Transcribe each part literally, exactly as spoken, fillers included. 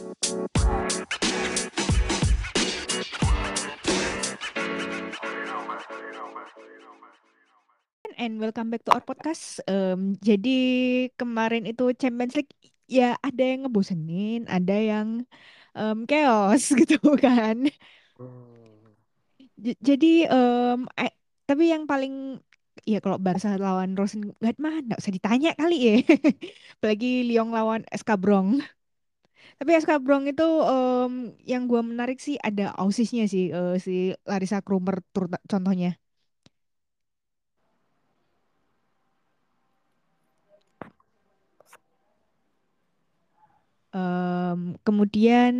And welcome back to our podcast. Em, jadi kemarin itu Champions League ya ada yang ngebosenin, ada yang em, chaos gitu kan. Hmm. J- jadi em, eh, tapi yang paling ya kalau Barca lawan Rosengard mah nggak usah ditanya kali ya. Apalagi Lyon lawan S K Brong. Tapi S K Brong itu em, yang gua menarik sih ada Aussiesnya sih, eh, si Larissa Krummer turut- contohnya. Em, kemudian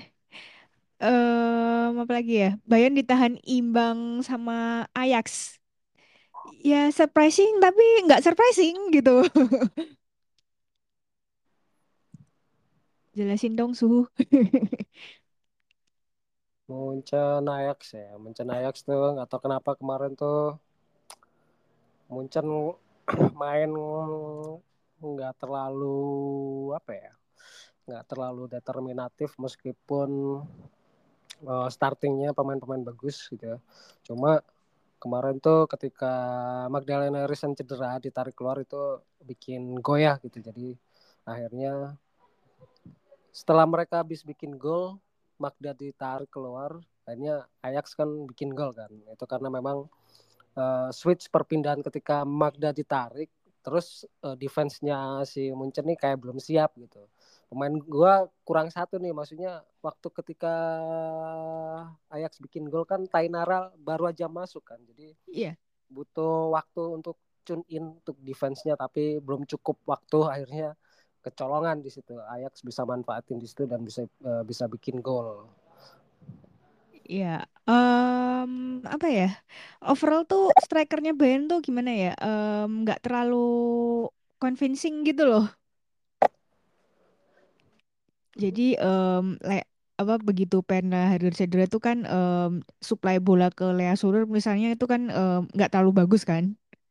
eh apa lagi ya? Bayern ditahan imbang sama Ajax. Ya surprising tapi nggak surprising gitu. Jelasin dong suhu. Munchen Ajax ya. Munchen Ajax tuh nggak tahu kenapa kemarin tuh Munchen main nggak terlalu apa ya, nggak terlalu determinatif meskipun uh, startingnya pemain-pemain bagus gitu ya. Cuma kemarin tuh ketika Magdalena Riesen cedera ditarik keluar itu bikin goyah gitu. Jadi akhirnya setelah mereka habis bikin gol, Magda ditarik keluar, akhirnya Ajax kan bikin gol kan. Itu karena memang uh, switch perpindahan ketika Magda ditarik, terus uh, defense-nya si Munchen nih kayak belum siap gitu. Pemain gua kurang satu nih, maksudnya waktu ketika Ajax bikin gol kan Tainara baru aja masuk kan. Jadi Iya, butuh waktu untuk tune in untuk defense-nya tapi belum cukup waktu, akhirnya kecolongan di situ. Ajax bisa manfaatin di situ dan bisa uh, bisa bikin gol. iya. Em, apa ya? Overall tuh strikernya Bayern tuh gimana ya? Em, nggak terlalu convincing gitu loh. Jadi em, le- apa begitu Perna hadir cedera tuh kan em, supply bola ke Lea Surur misalnya itu kan em, nggak terlalu bagus kan?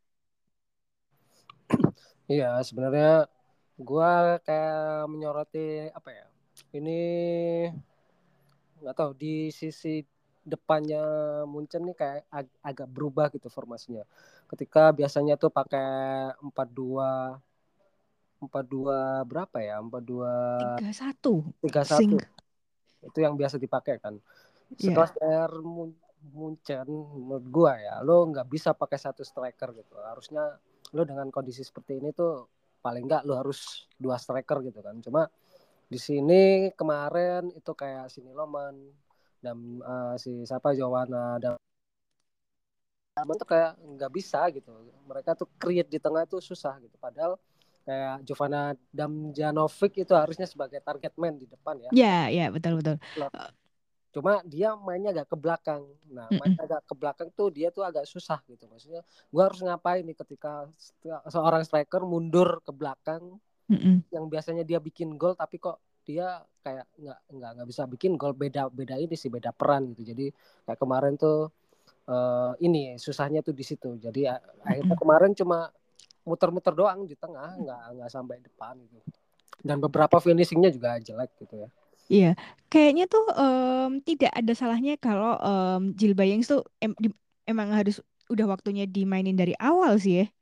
Iya, sebenarnya gua kayak menyoroti apa ya? Ini nggak tahu di sisi depannya Munchen nih kayak ag- agak berubah gitu formasinya. Ketika biasanya tuh pakai empat dua empat dua berapa ya? Empat dua Tiga satu tiga sing. satu itu yang biasa dipakai kan. Ya, Sekelas Bayern Munchen menurut gua ya, lo nggak bisa pakai satu striker gitu. Harusnya lo dengan kondisi seperti ini tuh paling nggak lo harus dua striker gitu kan. Cuma di sini kemarin itu kayak sini Loman dan uh, si siapa Jowana dan Aman tuh kayak nggak bisa gitu. Mereka tuh create di tengah tuh susah gitu. Padahal kayak Jovana Damjanovic itu harusnya sebagai target man di depan ya. ya, ya betul betul. Eh, Cuma dia mainnya agak ke belakang. Nah, main mm-mm, agak ke belakang tuh dia tuh agak susah gitu. Maksudnya gue harus ngapain nih ketika seorang striker mundur ke belakang mm-mm. yang biasanya dia bikin gol tapi kok dia kayak nggak nggak nggak bisa bikin gol, beda beda ini sih, beda peran gitu. Jadi kayak kemarin tuh uh, ini susahnya tuh di situ. Jadi akhirnya Mm-mm. kemarin cuma muter-muter doang di tengah, nggak nggak sampai depan gitu. Dan beberapa finishingnya juga jelek gitu ya. Iya, kayaknya tuh em, tidak ada salahnya kalau em, Jill Bayings tuh em- di- emang harus udah waktunya dimainin dari awal sih ya.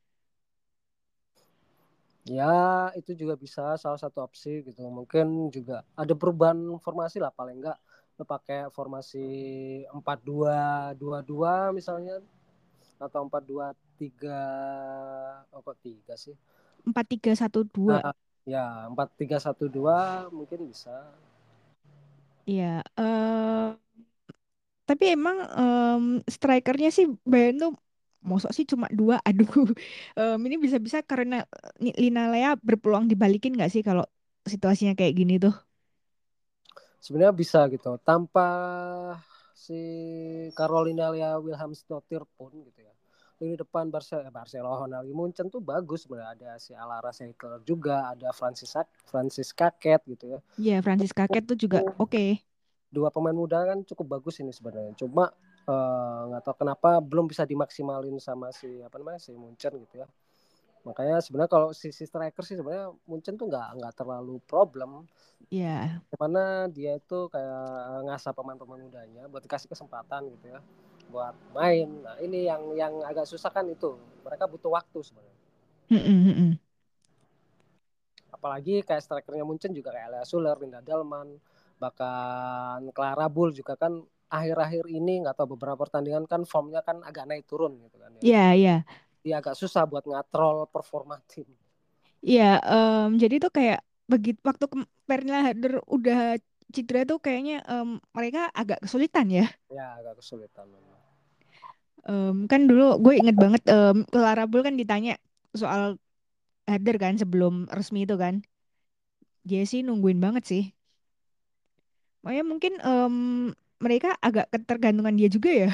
Ya itu juga bisa salah satu opsi gitu. Mungkin juga ada perubahan formasi lah, paling enggak lo pakai formasi empat dua dua dua misalnya, atau empat dua tiga, oh kok tiga sih. Empat tiga satu dua. Nah, ya empat tiga satu dua mungkin bisa. Iya, eh tapi emang em, strikernya sih Bayern tuh mosok sih cuma dua. Aduh, em, ini bisa-bisa karena eh, Lina Lea berpeluang dibalikin nggak sih kalau situasinya kayak gini tuh? Sebenarnya bisa gitu. Tanpa si Carolina Lea Wilhelmsdottir pun gitu ya. Ini depan Barcelona, Barcelona lagi Munchen tuh bagus sebenarnya, ada si Alara Seitel juga, ada Francis Francis Kaket gitu ya. Iya, Francis Kaket tuh juga oke. Dua pemain muda kan cukup bagus ini sebenarnya. Cuma eh, nggak uh, tahu kenapa belum bisa dimaksimalin sama si apa namanya si Munchen gitu ya. Makanya sebenarnya kalau sisi striker sih sebenarnya Munchen tuh nggak nggak terlalu problem. Ya, Karena dia itu kayak ngasah pemain-pemain mudanya buat dikasih kesempatan gitu ya buat main. Nah ini yang yang agak susah kan itu, mereka butuh waktu sebenarnya. mm-mm, mm-mm. Apalagi kayak strikernya Munchen juga kayak Lea Suler, Linda Dalman, bahkan Clara Bull juga kan akhir-akhir ini nggak tahu beberapa pertandingan kan formnya kan agak naik turun gitu kan ya. Ya, ya, Dia agak susah buat ngatrol performa tim. ya. em, jadi tuh kayak begitu waktu kem- Perla Harder udah cedera tuh kayaknya em, mereka agak kesulitan ya. Ya agak kesulitan memang. Em, kan dulu gue inget banget em, Clara Bull kan ditanya soal Harder kan sebelum resmi itu kan. Dia sih nungguin banget sih. Makanya mungkin em, mereka agak ketergantungan dia juga ya.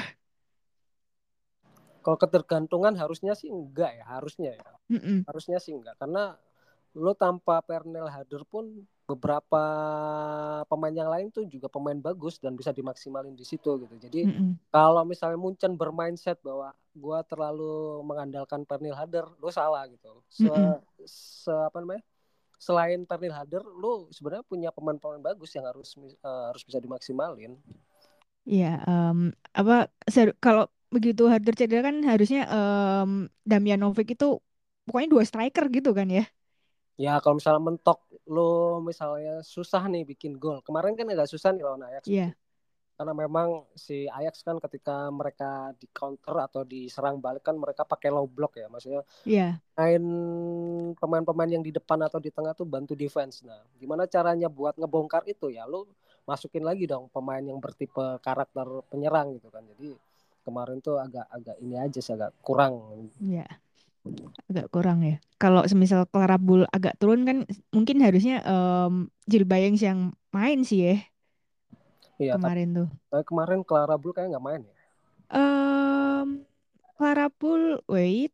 Kalau ketergantungan harusnya sih enggak ya, harusnya ya. Mm-mm, Harusnya sih enggak karena lo tanpa Pernell Harder pun beberapa pemain yang lain tuh juga pemain bagus dan bisa dimaksimalin di situ gitu. Jadi mm-mm, kalau misalnya Munchen bermindset bahwa gua terlalu mengandalkan Pernell Harder, lo salah gitu. Se, mm-mm. se apa namanya? Selain Pernell Harder, lo sebenarnya punya pemain-pemain bagus yang harus uh, harus bisa dimaksimalin. Iya, em, apa ser- kalau begitu Harder cedera kan harusnya em, Damjanovic itu pokoknya dua striker gitu kan ya. Ya kalau misalnya mentok lo misalnya susah nih bikin gol. Kemarin kan agak susah nih lawan Ajax bikin. Iya, Karena memang si Ajax kan ketika mereka di counter atau diserang balik kan mereka pakai low block ya. Maksudnya iya. main pemain-pemain yang di depan atau di tengah tuh bantu defense. Nah, gimana caranya buat ngebongkar itu ya? Lo masukin lagi dong pemain yang bertipe karakter penyerang gitu kan. Jadi kemarin tuh agak agak ini aja sih agak kurang. Iya, agak kurang ya. Kalau semisal Clara Bull agak turun kan mungkin harusnya em Jill Bayeng yang main sih ya Iya, tapi, kemarin tuh. tapi kemarin Clara Bull kayak nggak main ya. Em Clara Bull, wait,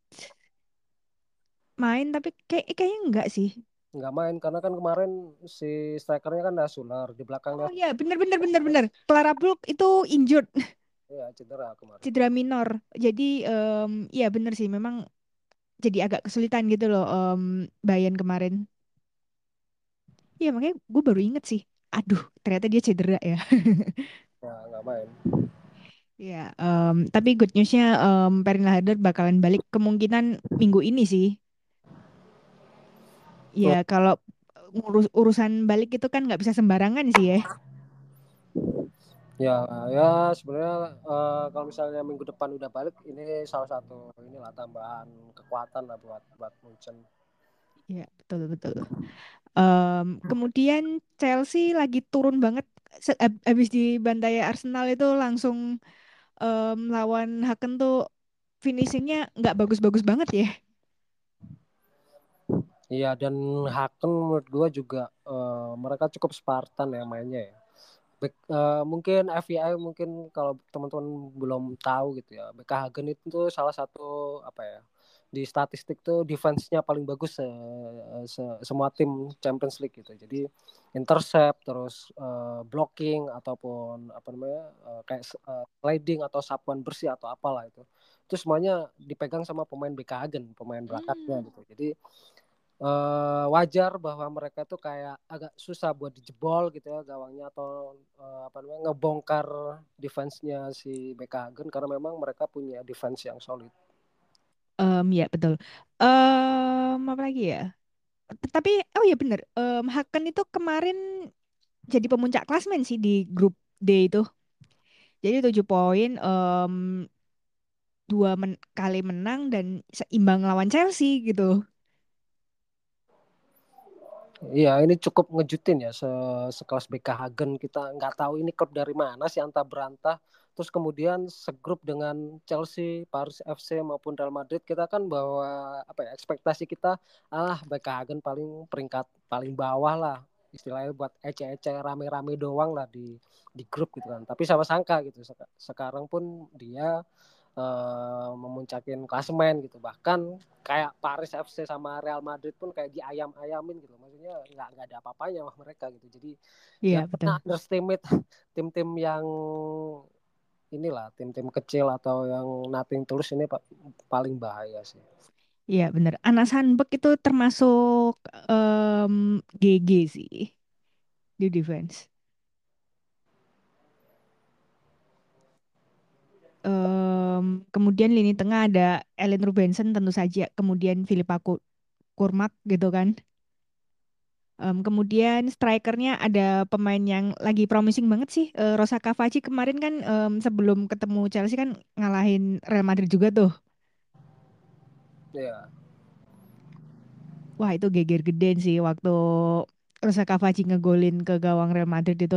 main tapi kayak kayaknya enggak sih. Nggak main karena kan kemarin si strikernya kan Nasular di belakangnya Oh iya, bener bener bener bener. Clara Bull itu injured, ya cedera kemarin. cedera minor. Jadi em iya bener sih memang jadi agak kesulitan gitu loh em Bayern kemarin. Iya makanya gue baru inget sih. Aduh, ternyata dia cedera ya. Ya nggak main. Ya, em, tapi good newsnya em Perin Harder bakalan balik kemungkinan minggu ini sih. Ya Hmm. kalau ngurus urusan balik itu kan nggak bisa sembarangan sih ya. Ya ya sebenarnya uh, kalau misalnya minggu depan udah balik ini salah satu inilah tambahan kekuatan lah buat buat Munchen. Iya betul betul. Em, kemudian Chelsea lagi turun banget. Se- ab- Abis dibantai Arsenal itu langsung em, lawan Haken tuh finishingnya nggak bagus-bagus banget ya. Iya dan Haken menurut gua juga uh, mereka cukup Spartan ya mainnya ya. Back, uh, mungkin F Y I mungkin kalau teman-teman belum tahu gitu ya. B K Hagen itu tuh salah satu apa ya di statistik tuh defense-nya paling bagus se, se, semua tim Champions League gitu. Jadi intercept terus uh, blocking ataupun apa namanya uh, kayak uh, sliding atau sapuan bersih atau apalah itu. Itu semuanya dipegang sama pemain B K Hagen, pemain belakangnya Hmm. gitu. Jadi uh, wajar bahwa mereka tuh kayak agak susah buat dijebol gitu ya gawangnya atau uh, apa namanya ngebongkar defense-nya si B K Hagen karena memang mereka punya defense yang solid. Em, ya betul. Em, apa lagi ya? T- Tapi oh ya bener. Em, Haken itu kemarin jadi pemuncak klasmen sih di grup D itu. Jadi tujuh poin, em, dua men- kali menang dan seimbang lawan Chelsea gitu. Iya, ini cukup ngejutin ya se sekelas B K Hagen kita nggak tahu ini klub dari mana sih antah berantah. Terus kemudian segrup dengan Chelsea, Paris F C maupun Real Madrid kita kan bahwa apa ya ekspektasi kita ah B K Hagen paling peringkat paling bawah lah istilahnya buat ece-ece rame-rame doang lah di di grup gitu kan. Tapi sama sangka gitu sekarang pun dia uh, memuncakin klasemen gitu bahkan kayak Paris F C sama Real Madrid pun kayak diayam-ayamin gitu maksudnya nggak nggak ada apa-apanya sama mereka gitu jadi ya Iya kita betul. underestimate tim-tim yang inilah tim-tim kecil atau yang nothing tulus ini paling bahaya sih. Iya bener. Anas Sandberg itu termasuk em, G G sih di defense. Em, kemudian lini tengah ada Ellen Rubenson tentu saja. Kemudian Philippa Ku- Kurmak gitu kan. Em, kemudian strikernya ada pemain yang lagi promising banget sih. Eh, Rosa Kavaci kemarin kan em, sebelum ketemu Chelsea kan ngalahin Real Madrid juga tuh. Ya. Wah itu geger gede sih waktu Rosa Kavaci ngegolin ke gawang Real Madrid itu.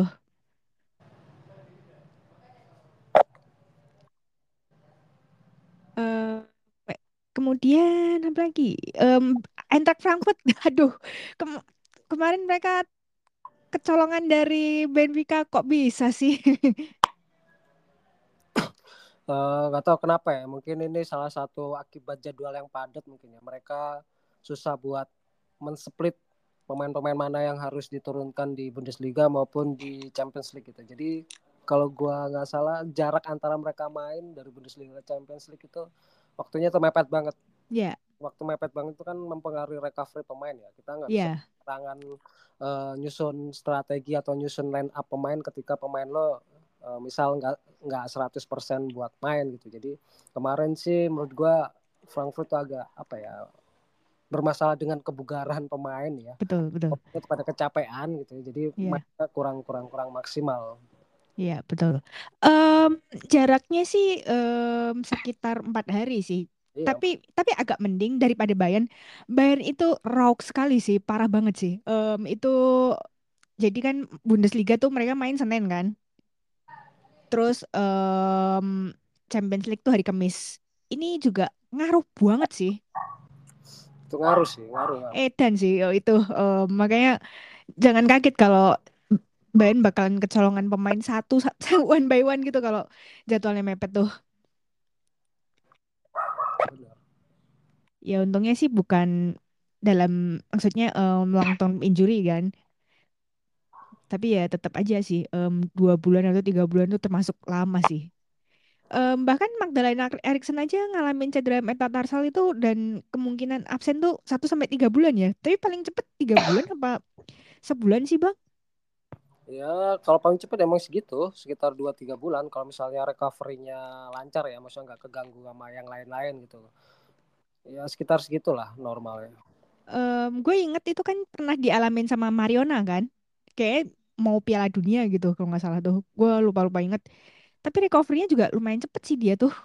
eh pe- Kemudian apa lagi? Em, Eintracht Frankfurt, aduh, kem- kemarin mereka kecolongan dari Benfica kok bisa sih? Eh, nggak tahu kenapa ya, mungkin ini salah satu akibat jadwal yang padat mungkin ya, mereka susah buat mensplit pemain-pemain mana yang harus diturunkan di Bundesliga maupun di Champions League gitu. Jadi kalau gua nggak salah jarak antara mereka main dari Bundesliga ke Champions League itu waktunya tuh mepet banget. Ya, Waktu mepet banget itu kan mempengaruhi recovery pemain ya. Kita nggak bisa ya, tangan uh, nyusun strategi atau nyusun line up pemain ketika pemain lo uh, misal nggak nggak seratus persen buat main gitu. Jadi kemarin sih menurut gua Frankfurt tuh agak apa ya, bermasalah dengan kebugaran pemain ya. betul, betul. Pemain pada kecapean gitu. Jadi Ya, mainnya kurang kurang kurang maksimal. ya, betul. Em, Jaraknya sih em, sekitar empat hari sih. Iya, Tapi tapi agak mending daripada Bayern. Bayern itu rauk sekali sih, parah banget sih. Em, itu jadi kan Bundesliga tuh mereka main Senin kan. Terus em, Champions League tuh hari Kamis. Ini juga ngaruh banget sih. itu ngaruh sih, ngaruh ngaruh. Edan sih oh itu. Em, makanya jangan kaget kalau Bayern bakalan kecolongan pemain satu, satu one by one gitu kalau jadwalnya mepet tuh. Benar. Ya untungnya sih bukan dalam maksudnya em, long term injury kan. Tapi ya tetap aja sih em, dua bulan atau tiga bulan tuh termasuk lama sih. Em, bahkan Magdalena Eriksson aja ngalamin cedera metatarsal itu dan kemungkinan absen tuh satu sampai tiga bulan ya. Tapi paling cepet tiga bulan apa sebulan sih bang? Ya, kalau paling cepat emang segitu, sekitar dua tiga bulan. Kalau misalnya recovery-nya lancar ya, maksudnya nggak keganggu sama yang lain-lain gitu. Ya, sekitar segitulah normalnya. Em, gue inget itu kan pernah dialamin sama Mariona kan, kayak mau Piala Dunia gitu kalau nggak salah tuh. Gue lupa-lupa inget. Tapi recovery-nya juga lumayan cepet sih dia tuh.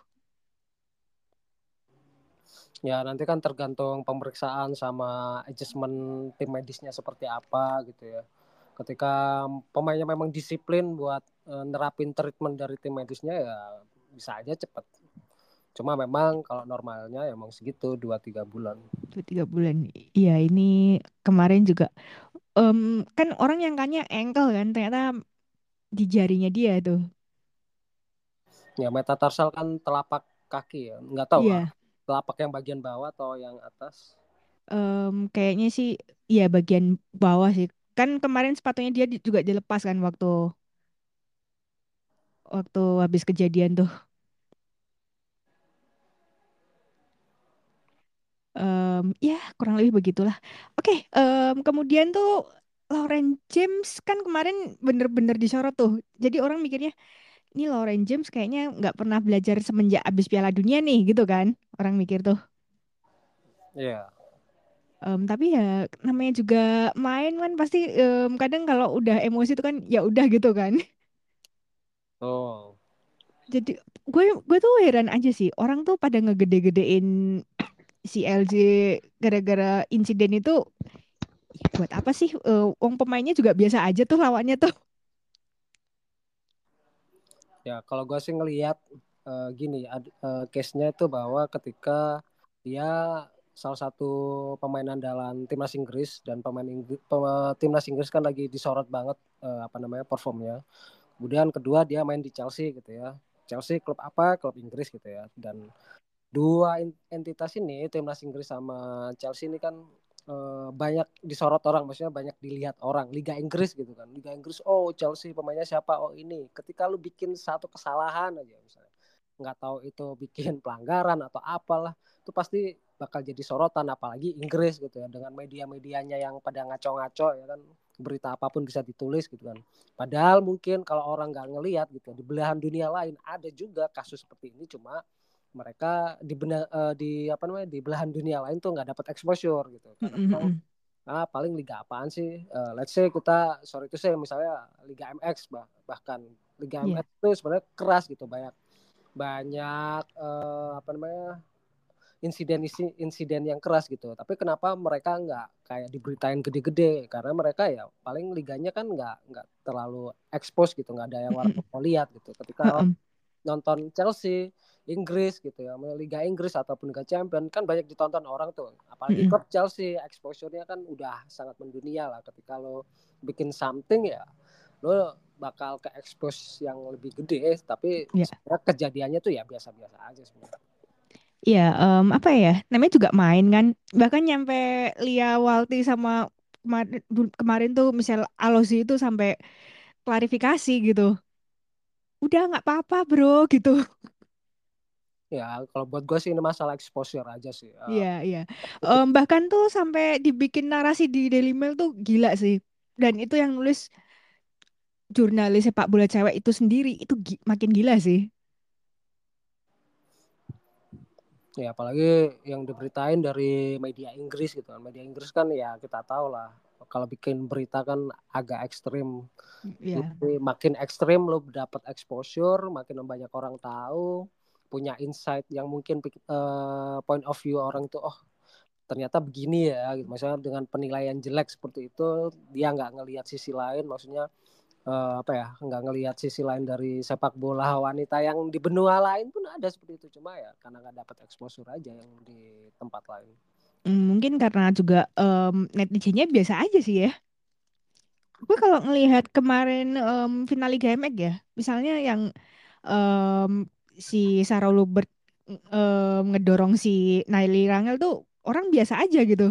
Ya, nanti kan tergantung pemeriksaan sama adjustment tim medisnya seperti apa gitu ya. Ketika pemainnya memang disiplin buat eh, nerapin treatment dari tim medisnya ya bisa aja cepet. Cuma memang kalau normalnya emang segitu dua tiga bulan. Dua tiga bulan. Iya ini kemarin juga em, kan orang yang kanya ankle kan ternyata di jarinya dia tuh. Ya, metatarsal kan telapak kaki ya. Nggak tahu ah, Iya. telapak yang bagian bawah atau yang atas. Em, kayaknya sih ya bagian bawah sih. Kan kemarin sepatunya dia di- juga dilepas kan waktu waktu habis kejadian tuh. Em, ya kurang lebih begitulah. Oke, em, kemudian tuh Lauren James kan kemarin bener-bener disorot tuh. Jadi orang mikirnya ini Lauren James kayaknya nggak pernah belajar semenjak abis Piala Dunia nih gitu kan. Orang mikir tuh. Iya. Em, tapi ya namanya juga main kan pasti em, kadang kalau udah emosi tuh kan ya udah gitu kan. Oh. Jadi gue gue tuh heran aja sih orang tuh pada ngegede-gedein si L J gara-gara insiden itu ya buat apa sih? Eh, wong pemainnya juga biasa aja tuh lawannya tuh. Ya, kalau gue sih ngelihat eh, gini, ad, eh, case-nya itu bahwa ketika dia salah satu pemain andalan timnas Inggris dan pemain Inggris, timnas Inggris kan lagi disorot banget eh, apa namanya performnya. Kemudian kedua dia main di Chelsea gitu ya. Chelsea klub apa? Klub Inggris gitu ya. Dan dua entitas ini timnas Inggris sama Chelsea ini kan eh, banyak disorot orang, maksudnya banyak dilihat orang. Liga Inggris gitu kan, Liga Inggris, oh Chelsea pemainnya siapa, oh ini. Ketika lu bikin satu kesalahan aja misalnya, nggak tahu itu bikin pelanggaran atau apalah, itu pasti bakal jadi sorotan, apalagi Inggris gitu ya, dengan media-medianya yang pada ngaco-ngaco ya kan, berita apapun bisa ditulis gitu kan. Padahal mungkin kalau orang nggak ngelihat gitu di belahan dunia lain ada juga kasus seperti ini, cuma mereka di bena, uh, di apa namanya di belahan dunia lain tuh nggak dapat exposure gitu karena Mm-mm, memang mm-mm. ah paling liga apaan sih, uh, let's say kita sorry itu saya misalnya Liga M X bah, bahkan Liga Iya, M X itu sebenarnya keras gitu, banyak banyak uh, apa namanya insiden insiden yang keras gitu, tapi kenapa mereka nggak kayak diberitain gede-gede, karena mereka ya paling liganya kan nggak nggak terlalu expose gitu, nggak ada yang orang mm-mm. mau lihat gitu ketika Heem, nonton Chelsea Inggris gitu ya, Liga Inggris ataupun Liga Champion kan banyak ditonton orang tuh, apalagi mm-mm. klub Chelsea exposure-nya kan udah sangat mendunia lah, ketika lo bikin something ya lo bakal ke expose yang lebih gede, tapi Iya, sebenarnya kejadiannya tuh ya biasa-biasa aja sebenarnya. iya, em, apa ya? Namanya juga main kan. Bahkan nyampe Lia Walti sama kemarin, kemarin tuh misal Alozi itu sampai klarifikasi gitu. Udah nggak apa-apa bro gitu. Ya kalau buat gue sih ini masalah exposure aja sih. Uh, Iya, iya. Em, bahkan tuh sampai dibikin narasi di Daily Mail tuh gila sih. Dan itu yang nulis jurnalis sepak bola cewek itu sendiri itu gi- makin gila sih. ya apalagi yang diberitain dari media Inggris gitu kan. Media Inggris kan ya kita tahu lah kalau bikin berita kan agak ekstrim. Iya. Jadi makin ekstrim lo dapat exposure, makin banyak orang tahu, punya insight yang mungkin uh, point of view orang tuh oh ternyata begini ya gitu. Maksudnya dengan penilaian jelek seperti itu dia nggak ngelihat sisi lain, maksudnya uh, apa ya nggak ngelihat sisi lain dari sepak bola wanita yang di benua lain pun ada seperti itu, cuma ya karena nggak dapat exposure aja yang di tempat lain. Mm, mungkin karena juga em, netizennya biasa aja sih ya. Gue kalau ngelihat kemarin em, final Liga M X ya, misalnya yang em, si Sarah Lubert em, ngedorong si Naili Rangel tuh orang biasa aja gitu.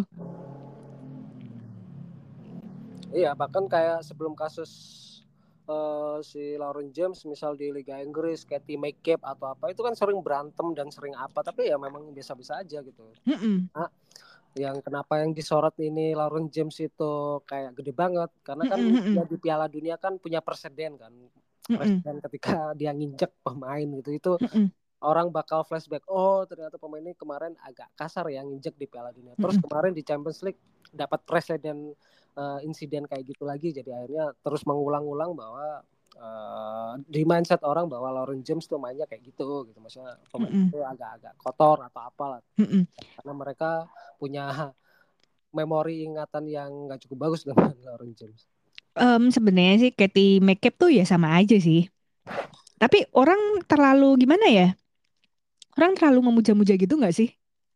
Iya bahkan kayak sebelum kasus uh, si Lauren James misal di Liga Inggris, Katie McCabe atau apa itu kan sering berantem dan sering apa, tapi ya memang biasa-biasa aja gitu. Mm-mm, Nah, yang kenapa yang disorot ini Lauren James itu kayak gede banget karena kan mm-mm, dia mm-mm, di Piala Dunia kan punya presiden kan, mm-mm, presiden ketika dia nginjek pemain gitu itu mm-mm, orang bakal flashback, oh ternyata pemain ini kemarin agak kasar ya nginjek di Piala Dunia, terus mm-mm, kemarin di Champions League dapat presiden uh, insiden kayak gitu lagi, jadi akhirnya terus mengulang-ulang bahwa uh, di mindset orang bahwa Lauren James tuh mainnya kayak gitu gitu, maksudnya pemain mm-mm, itu agak-agak kotor atau apalah, mm-mm. karena mereka punya memori ingatan yang nggak cukup bagus dengan Lauren James. Em, sebenarnya sih Katie McCabe tuh ya sama aja sih. Tapi orang terlalu gimana ya? Orang terlalu memuja-muja gitu nggak sih?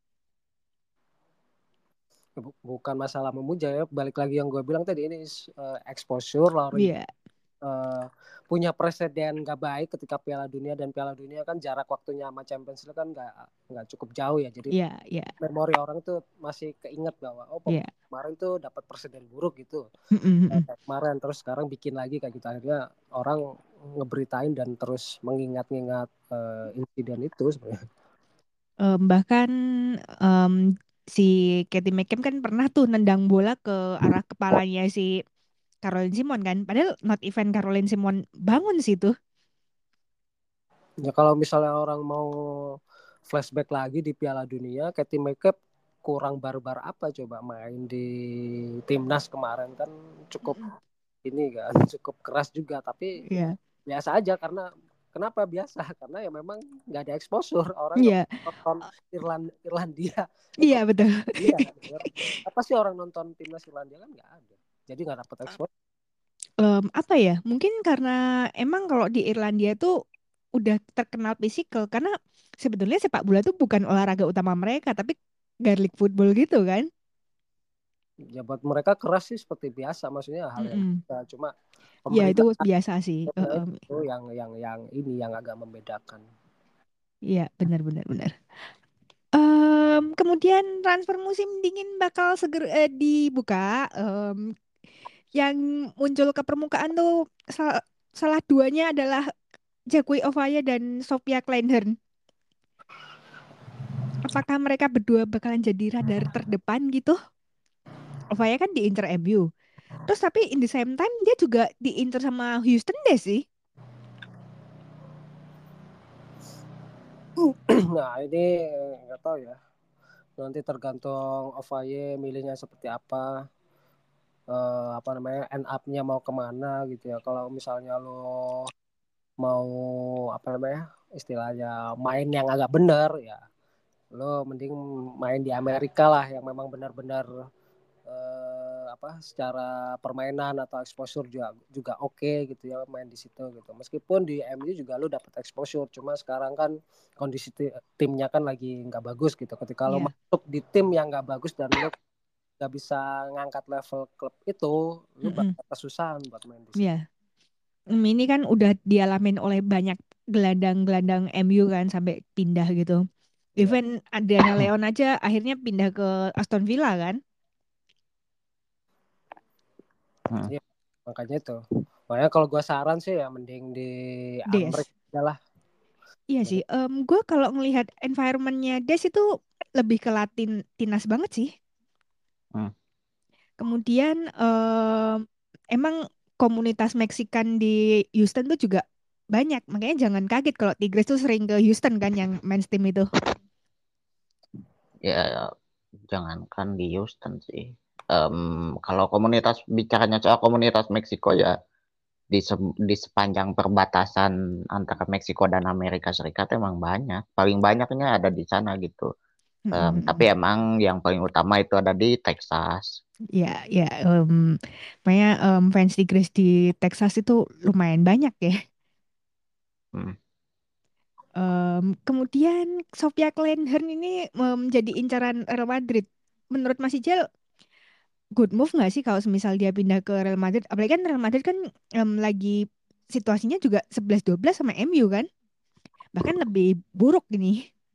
Bukan masalah memuja ya, balik lagi yang gue bilang tadi, ini uh, exposure Lauren Iya, uh, punya presiden nggak baik ketika Piala Dunia, dan Piala Dunia kan jarak waktunya sama Champions League kan nggak nggak cukup jauh ya, jadi iya, iya, memori orang tuh masih keinget bahwa oh iya. kemarin tuh dapat presiden buruk gitu. Mm-mm, mm-mm. Kayak kemarin terus sekarang bikin lagi kayak gitu, akhirnya orang ngeberitain dan terus mengingat-ingat uh, insiden itu sebenarnya. Em, bahkan em, si Katie McCabe kan pernah tuh nendang bola ke arah kepalanya si Caroline Simon kan. Padahal not even Caroline Simon bangun sih tuh. Ya kalau misalnya orang mau flashback lagi di Piala Dunia, Katie McCabe kurang barbar apa coba main di timnas kemarin kan, cukup Mm-mm. ini kan cukup keras juga, tapi ya Iya, biasa aja, karena kenapa biasa karena ya memang nggak ada exposure, orang iya, nonton Irland Irlandia eh iya kok betul. iya kan, apa sih orang nonton timnas Irlandia kan nggak ada, jadi nggak dapat exposure. Em, apa ya? Mungkin karena emang kalau di Irlandia tuh udah terkenal fisikal karena sebetulnya sepak bola tuh bukan olahraga utama mereka, tapi garlic football gitu kan. Ya buat mereka keras sih seperti biasa, maksudnya hal yang Mm-mm. biasa, cuma Ya itu pemerintah biasa sih. ya Heeh. itu yang yang yang ini yang agak membedakan. Iya, benar benar benar. Em, kemudian transfer musim dingin bakal segera eh, dibuka. Em, yang muncul ke permukaan tuh sal- salah duanya adalah Jackie Ovaya dan Sophia Kleinhern. apakah mereka berdua bakalan jadi radar terdepan gitu? Ovaya kan diincer M U. Terus tapi in the same time dia juga diincer sama Houston deh sih. Nah ini nggak tahu ya. Nanti tergantung Ovaye milihnya seperti apa, eh, apa namanya, end up-nya mau kemana gitu ya. Kalau misalnya lo mau apa namanya istilahnya main yang agak benar ya, lo mending main di Amerika lah yang memang benar-benar eh, apa secara permainan atau exposure juga juga oke okay, gitu ya main di situ gitu. Meskipun di M U juga lu dapat exposure, cuma sekarang kan kondisi timnya kan lagi nggak bagus gitu. Ketika lo Iya. masuk di tim yang nggak bagus dan lo nggak bisa ngangkat level klub itu, lu Mm-mm. bakal kesusahan buat main di situ. Iya. Hmm, ini kan udah dialamin oleh banyak gelandang-gelandang M U kan sampai pindah gitu. Iya, Even Adriana Leon aja akhirnya pindah ke Aston Villa kan. Hmm. iya. Makanya itu. Makanya kalau gua saran sih ya mending di Des. Amerika lah. Iya sih. Em gue kalau ngelihat environmentnya Des itu lebih ke Latin Tinas banget sih. Hmm. Kemudian em, emang komunitas Meksikan di Houston tuh juga banyak. Makanya jangan kaget kalau Tigres tuh sering ke Houston kan yang men's team itu. Ya, jangankan di Houston sih. Em, kalau komunitas bicaranya soal komunitas Meksiko ya di se- di sepanjang perbatasan antara Meksiko dan Amerika Serikat emang banyak. Paling banyaknya ada di sana gitu. Em, tapi Mm-mm. emang yang paling utama itu ada di Texas. Ya, ya, em, makanya em, fans Tigres di Texas itu lumayan banyak ya. Hmm. Em, kemudian Sophia Klenhern ini menjadi incaran Real Madrid. Menurut Mas Ijel, good move nggak sih kalau semisal dia pindah ke Real Madrid? Apalagi kan Real Madrid kan em, lagi situasinya juga sebelas dua belas sama M U kan? Bahkan lebih buruk gini.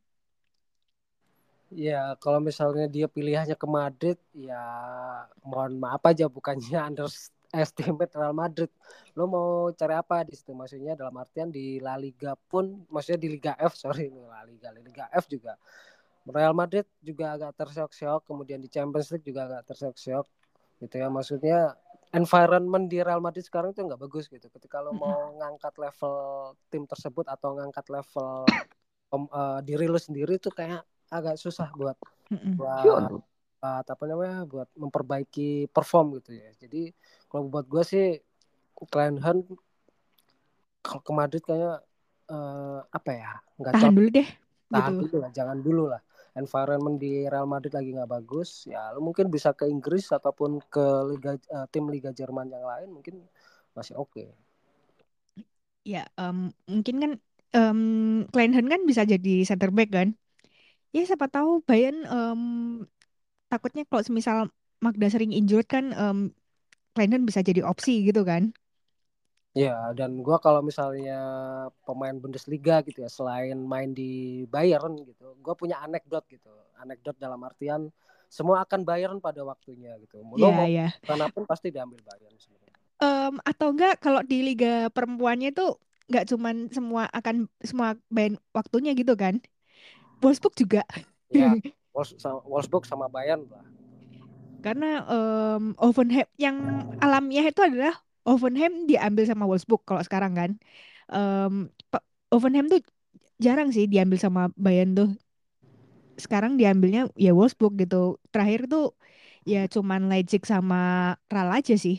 Ya, kalau misalnya dia pilihannya ke Madrid, ya mohon maaf aja bukannya underestimate Real Madrid. Lo mau cari apa di situ? Maksudnya dalam artian di La Liga pun, maksudnya di Liga F, sorry, La Liga, Liga F juga. Real Madrid juga agak terseok-seok, kemudian di Champions League juga agak terseok-seok, gitu ya. Maksudnya environment di Real Madrid sekarang itu nggak bagus gitu. Ketika lo Mm-mm. mau ngangkat level tim tersebut atau ngangkat level um, uh, diri lo sendiri itu kayak agak susah buat Mm-mm. buat, Yun. buat apa namanya buat memperbaiki perform gitu ya. Jadi kalau buat gue sih Klein Hunt kalau ke Madrid kayak uh, apa ya nggak Tahan cocok. dulu deh, gitu. Tahan dulu lah, jangan dulu lah. Environment di Real Madrid lagi nggak bagus, ya lu mungkin bisa ke Inggris ataupun ke liga uh, tim Liga Jerman yang lain mungkin masih oke. Okay. Ya, em, mungkin kan em Kleinhen kan bisa jadi center back kan? Ya siapa tahu Bayern em, takutnya kalau semisal Magda sering injured kan em, Kleinhen bisa jadi opsi gitu kan? Ya, dan gua kalau misalnya pemain Bundesliga gitu ya, selain main di Bayern gitu, gua punya anekdot gitu. Anekdot dalam artian semua akan Bayern pada waktunya gitu. Lo Ya, mau ya. manapun pasti diambil Bayern sebenarnya. Em, atau enggak kalau di liga perempuannya itu enggak cuman semua akan semua Bayern waktunya gitu kan? Wolfsburg juga. Ya, Wolfs- sama- Wolfsburg sama Bayern lah. Karena em, Hoffenheim yang alamiah itu adalah Hoffenheim diambil sama Wolfsburg kalau sekarang kan. Em, Pe- Hoffenheim tuh jarang sih diambil sama Bayern tuh. Sekarang diambilnya ya Wolfsburg gitu. Terakhir tuh ya cuman Leipzig sama Ral aja sih.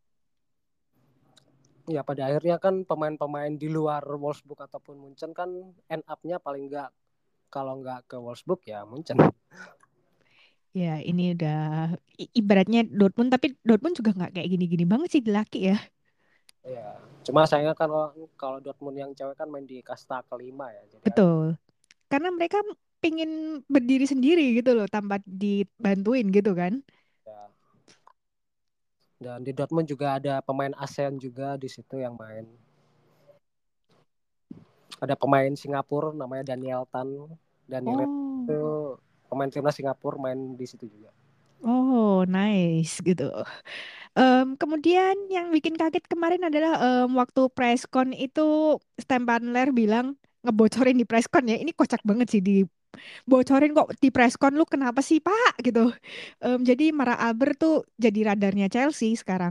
Ya pada akhirnya kan pemain-pemain di luar Wolfsburg ataupun Munchen kan end up-nya paling enggak kalau nggak ke Wolfsburg ya Munchen. Ya ini udah i- ibaratnya Dortmund tapi Dortmund juga nggak kayak gini-gini banget sih di laki ya. Ya, cuma sayangnya kan kalau, kalau Dortmund yang cewek kan main di kasta kelima ya. Jadi agak Betul. Karena mereka pingin berdiri sendiri gitu loh tanpa dibantuin gitu kan. ya. Dan di Dortmund juga ada pemain ASEAN juga di situ yang main. Ada pemain Singapura namanya Daniel Tan. Daniel Oh, itu pemain timnas Singapura main di situ juga. oh nice gitu. Em, kemudian yang bikin kaget kemarin adalah em, waktu preskon itu Stempanler bilang ngebocorin di preskon ya. Ini kocak banget sih di bocorin kok di preskon lu kenapa sih Pak gitu. Em, jadi Mara Albert tuh jadi radarnya Chelsea sekarang.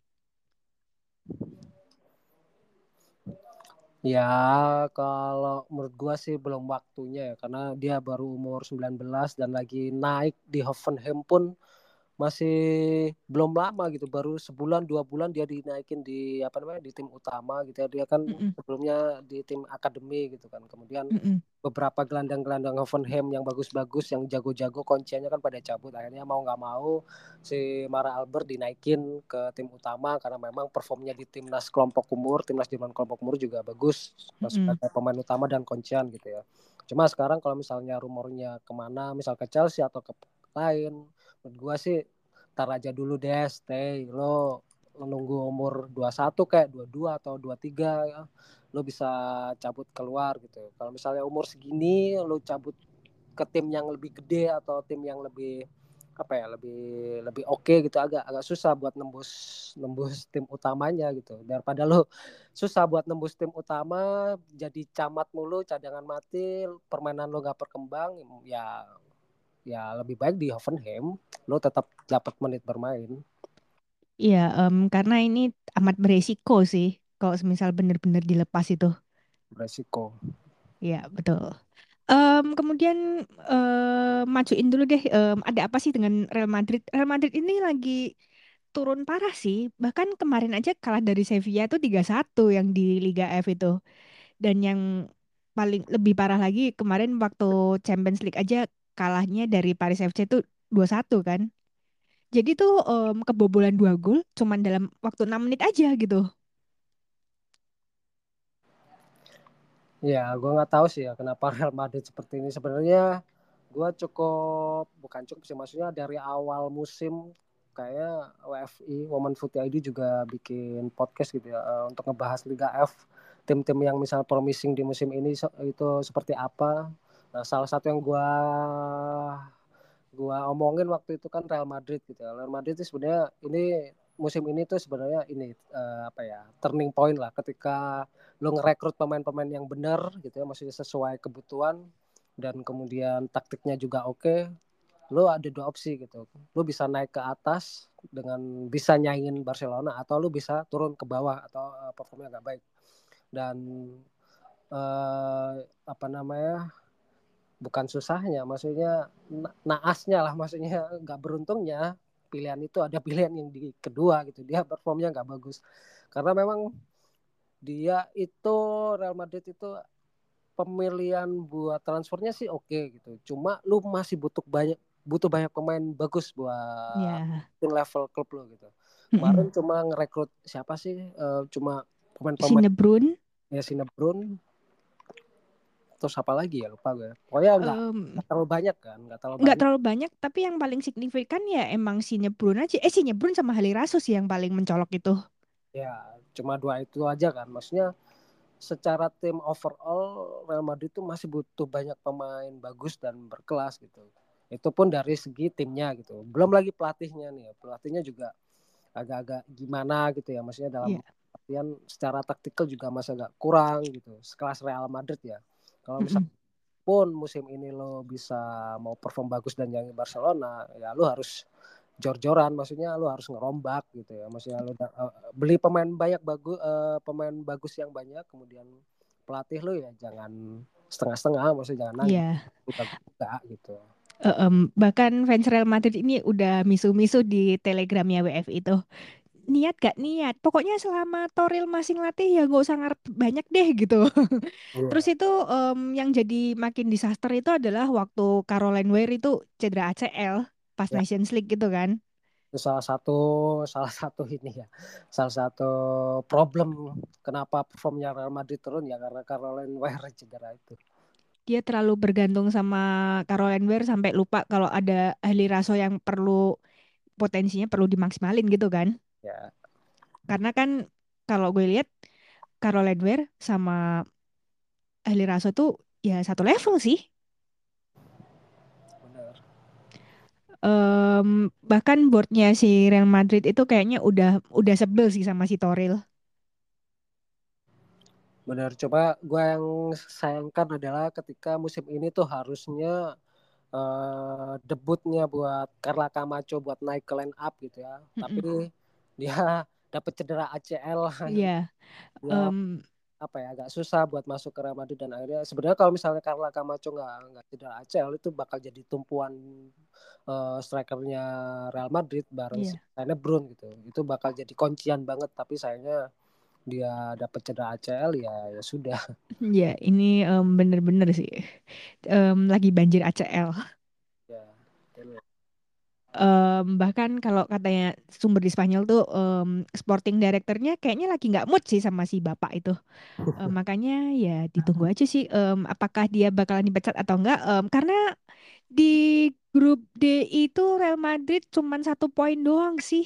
Ya, kalau menurut gua sih belum waktunya ya karena dia baru umur sembilan belas dan lagi naik di Hoffenheim pun masih belum lama gitu, baru sebulan dua bulan dia dinaikin di apa namanya di tim utama gitu ya. Dia kan Mm-mm, sebelumnya di tim akademi gitu kan. Kemudian mm-mm, beberapa gelandang-gelandang Hoffenheim yang bagus-bagus yang jago-jago kuncinya kan pada cabut, akhirnya mau nggak mau si Mara Albert dinaikin ke tim utama karena memang performnya di timnas kelompok umur, timnas Jerman kelompok umur juga bagus mm-mm. sebagai pemain utama dan kuncian gitu ya. Cuma sekarang kalau misalnya rumornya kemana, misal ke Chelsea atau ke lain, menurut gua sih tar aja dulu deh, stay lo, lo nunggu umur dua puluh satu kayak dua puluh dua atau dua puluh tiga ya, lo bisa cabut keluar gitu. Kalau misalnya umur segini lo cabut ke tim yang lebih gede atau tim yang lebih apa ya, lebih lebih oke okay gitu, agak agak susah buat nembus nembus tim utamanya gitu. Daripada lo susah buat nembus tim utama jadi camat mulu, cadangan mati, permainan lo gak berkembang, ya ya lebih baik di Hoffenheim lo tetap dapat menit bermain. Iya, em, karena ini amat beresiko sih kalau semisal bener-bener dilepas itu. Beresiko. Iya, betul. Em, kemudian em, majuin dulu deh. Em, ada apa sih dengan Real Madrid? Real Madrid ini lagi turun parah sih. Bahkan kemarin aja kalah dari Sevilla tuh tiga satu yang di Liga F itu. Dan yang paling lebih parah lagi kemarin waktu Champions League aja kalahnya dari Paris F C tuh dua satu kan. Jadi tuh em, kebobolan dua gol cuman dalam waktu enam menit aja gitu. Ya, gue nggak tahu sih ya kenapa Real Madrid seperti ini. Sebenarnya gue cukup, bukan cukup sih, maksudnya dari awal musim kayak W F I, Women Foot I D juga bikin podcast gitu ya, eh, untuk ngebahas Liga F, tim-tim yang misal promising di musim ini so- itu seperti apa. Nah, salah satu yang gue gua omongin waktu itu kan Real Madrid gitu ya. Real Madrid itu sebenarnya ini musim ini tuh sebenarnya ini eh, apa ya, turning point lah ketika lo ngerekrut pemain-pemain yang benar gitu ya, maksudnya sesuai kebutuhan dan kemudian taktiknya juga oke. Lo ada dua opsi gitu. Lo bisa naik ke atas dengan bisa nyaingin Barcelona atau lo bisa turun ke bawah atau uh, performnya agak baik. Dan uh, apa namanya, bukan susahnya, maksudnya naasnya lah, maksudnya nggak beruntungnya pilihan itu ada pilihan yang di kedua gitu, dia performnya nggak bagus karena memang dia itu Real Madrid itu pemilihan buat transfernya sih oke okay, gitu, cuma lu masih butuh banyak butuh banyak pemain bagus buat Ya. tim level klub lo gitu. Kemarin Mm-mm. cuma ngerekrut siapa sih, uh, cuma Si pemain-pemain De Bruyne. ya, si De Bruyne, terus apa lagi ya lupa gue, pokoknya nggak em, nggak terlalu banyak kan, nggak terlalu nggak banyak. terlalu banyak, tapi yang paling signifikan ya emang si De Bruyne aja. Eh si De Bruyne sama Halil sih yang paling mencolok itu. Ya, cuma dua itu aja kan. Maksudnya secara tim overall Real Madrid tuh masih butuh banyak pemain bagus dan berkelas gitu. Itu pun dari segi timnya gitu. Belum lagi pelatihnya nih. Pelatihnya juga agak-agak gimana gitu ya. Maksudnya dalam Iya. artian secara taktikal juga masih agak kurang gitu. Sekelas Real Madrid ya. Kalau misalnya Mm-mm. pun musim ini lo bisa mau perform bagus dan jangan Barcelona, ya lo harus jor-joran, maksudnya lu harus ngerombak gitu ya, maksudnya lu uh, beli pemain banyak bagus, uh, pemain bagus yang banyak, kemudian pelatih lu ya jangan setengah-setengah, maksudnya jangan nanggung, Iya. bagus juga gitu. Eh, em, bahkan fans Real Madrid ini udah misu-misu di telegramnya W F itu. Niat gak niat. Pokoknya selama Toril masih ngelatih ya nggak usah ngarep banyak deh gitu. Terus Iya. itu em, yang jadi makin disaster itu adalah waktu Caroline Weir itu cedera A C L pas Ya, Nations League gitu kan. itu salah satu salah satu ini ya, salah satu problem kenapa performnya Real Madrid turun ya karena Caroline Weir cedera itu. Dia terlalu bergantung sama Caroline Weir sampai lupa kalau ada ahli raso yang perlu potensinya perlu dimaksimalin gitu kan. Ya, Karena kan kalau gue lihat Caroline Weir sama ahli raso tuh ya satu level sih. benar. Em, bahkan boardnya si Real Madrid itu kayaknya udah udah sebel sih sama si Toril. Benar, coba gue yang sayangkan adalah ketika musim ini tuh harusnya eh, debutnya buat Carla Camacho buat naik ke line up gitu ya. Mm-mm. Tapi dia dapat cedera A C L, Iya, dia em, apa ya agak susah buat masuk ke Real Madrid dan akhirnya sebenarnya kalau misalnya Carla Camacho nggak nggak cedera A C L itu bakal jadi tumpuan eh, strikernya Real Madrid bareng si iya, Tane Brun gitu. Itu bakal jadi kuncian banget tapi sayangnya dia dapat cedera A C L ya ya sudah. iya. Ini em, bener-bener sih. Em, lagi banjir A C L. Ya, betul. Em, bahkan kalau katanya sumber di Spanyol tuh em, sporting directornya kayaknya lagi nggak mood sih sama si bapak itu. Em, makanya ya ditunggu aja sih em, apakah dia bakalan dipecat atau enggak. Em, karena di grup D itu Real Madrid cuman satu poin doang sih.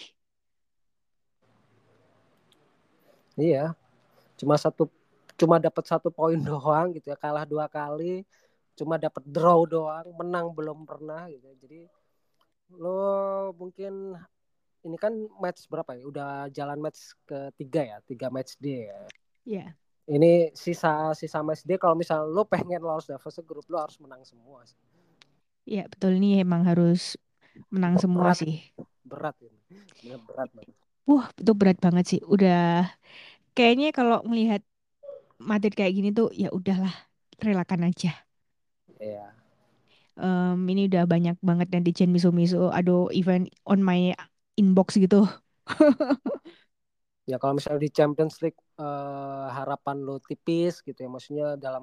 Iya, cuma satu cuma dapat satu poin doang gitu ya, kalah dua kali, cuma dapat draw doang, menang belum pernah gitu. Jadi lo mungkin ini kan match berapa ya? Udah jalan match ketiga ya, tiga match day ya. Ya, Ini sisa sisa match day kalau misalnya lo pengen lolos dari fase grup lo harus menang semua sih. ya betul nih emang harus menang semua Berat sih. berat ini. Bener berat banget. Wah, itu berat banget sih. Udah kayaknya kalau melihat Madrid kayak gini tuh ya udahlah, relakan aja. Iya. Em, ini udah banyak banget netizen miso-miso, aduh even on my inbox gitu. Ya kalau misalnya di Champions League eh, harapan lo tipis gitu ya, maksudnya dalam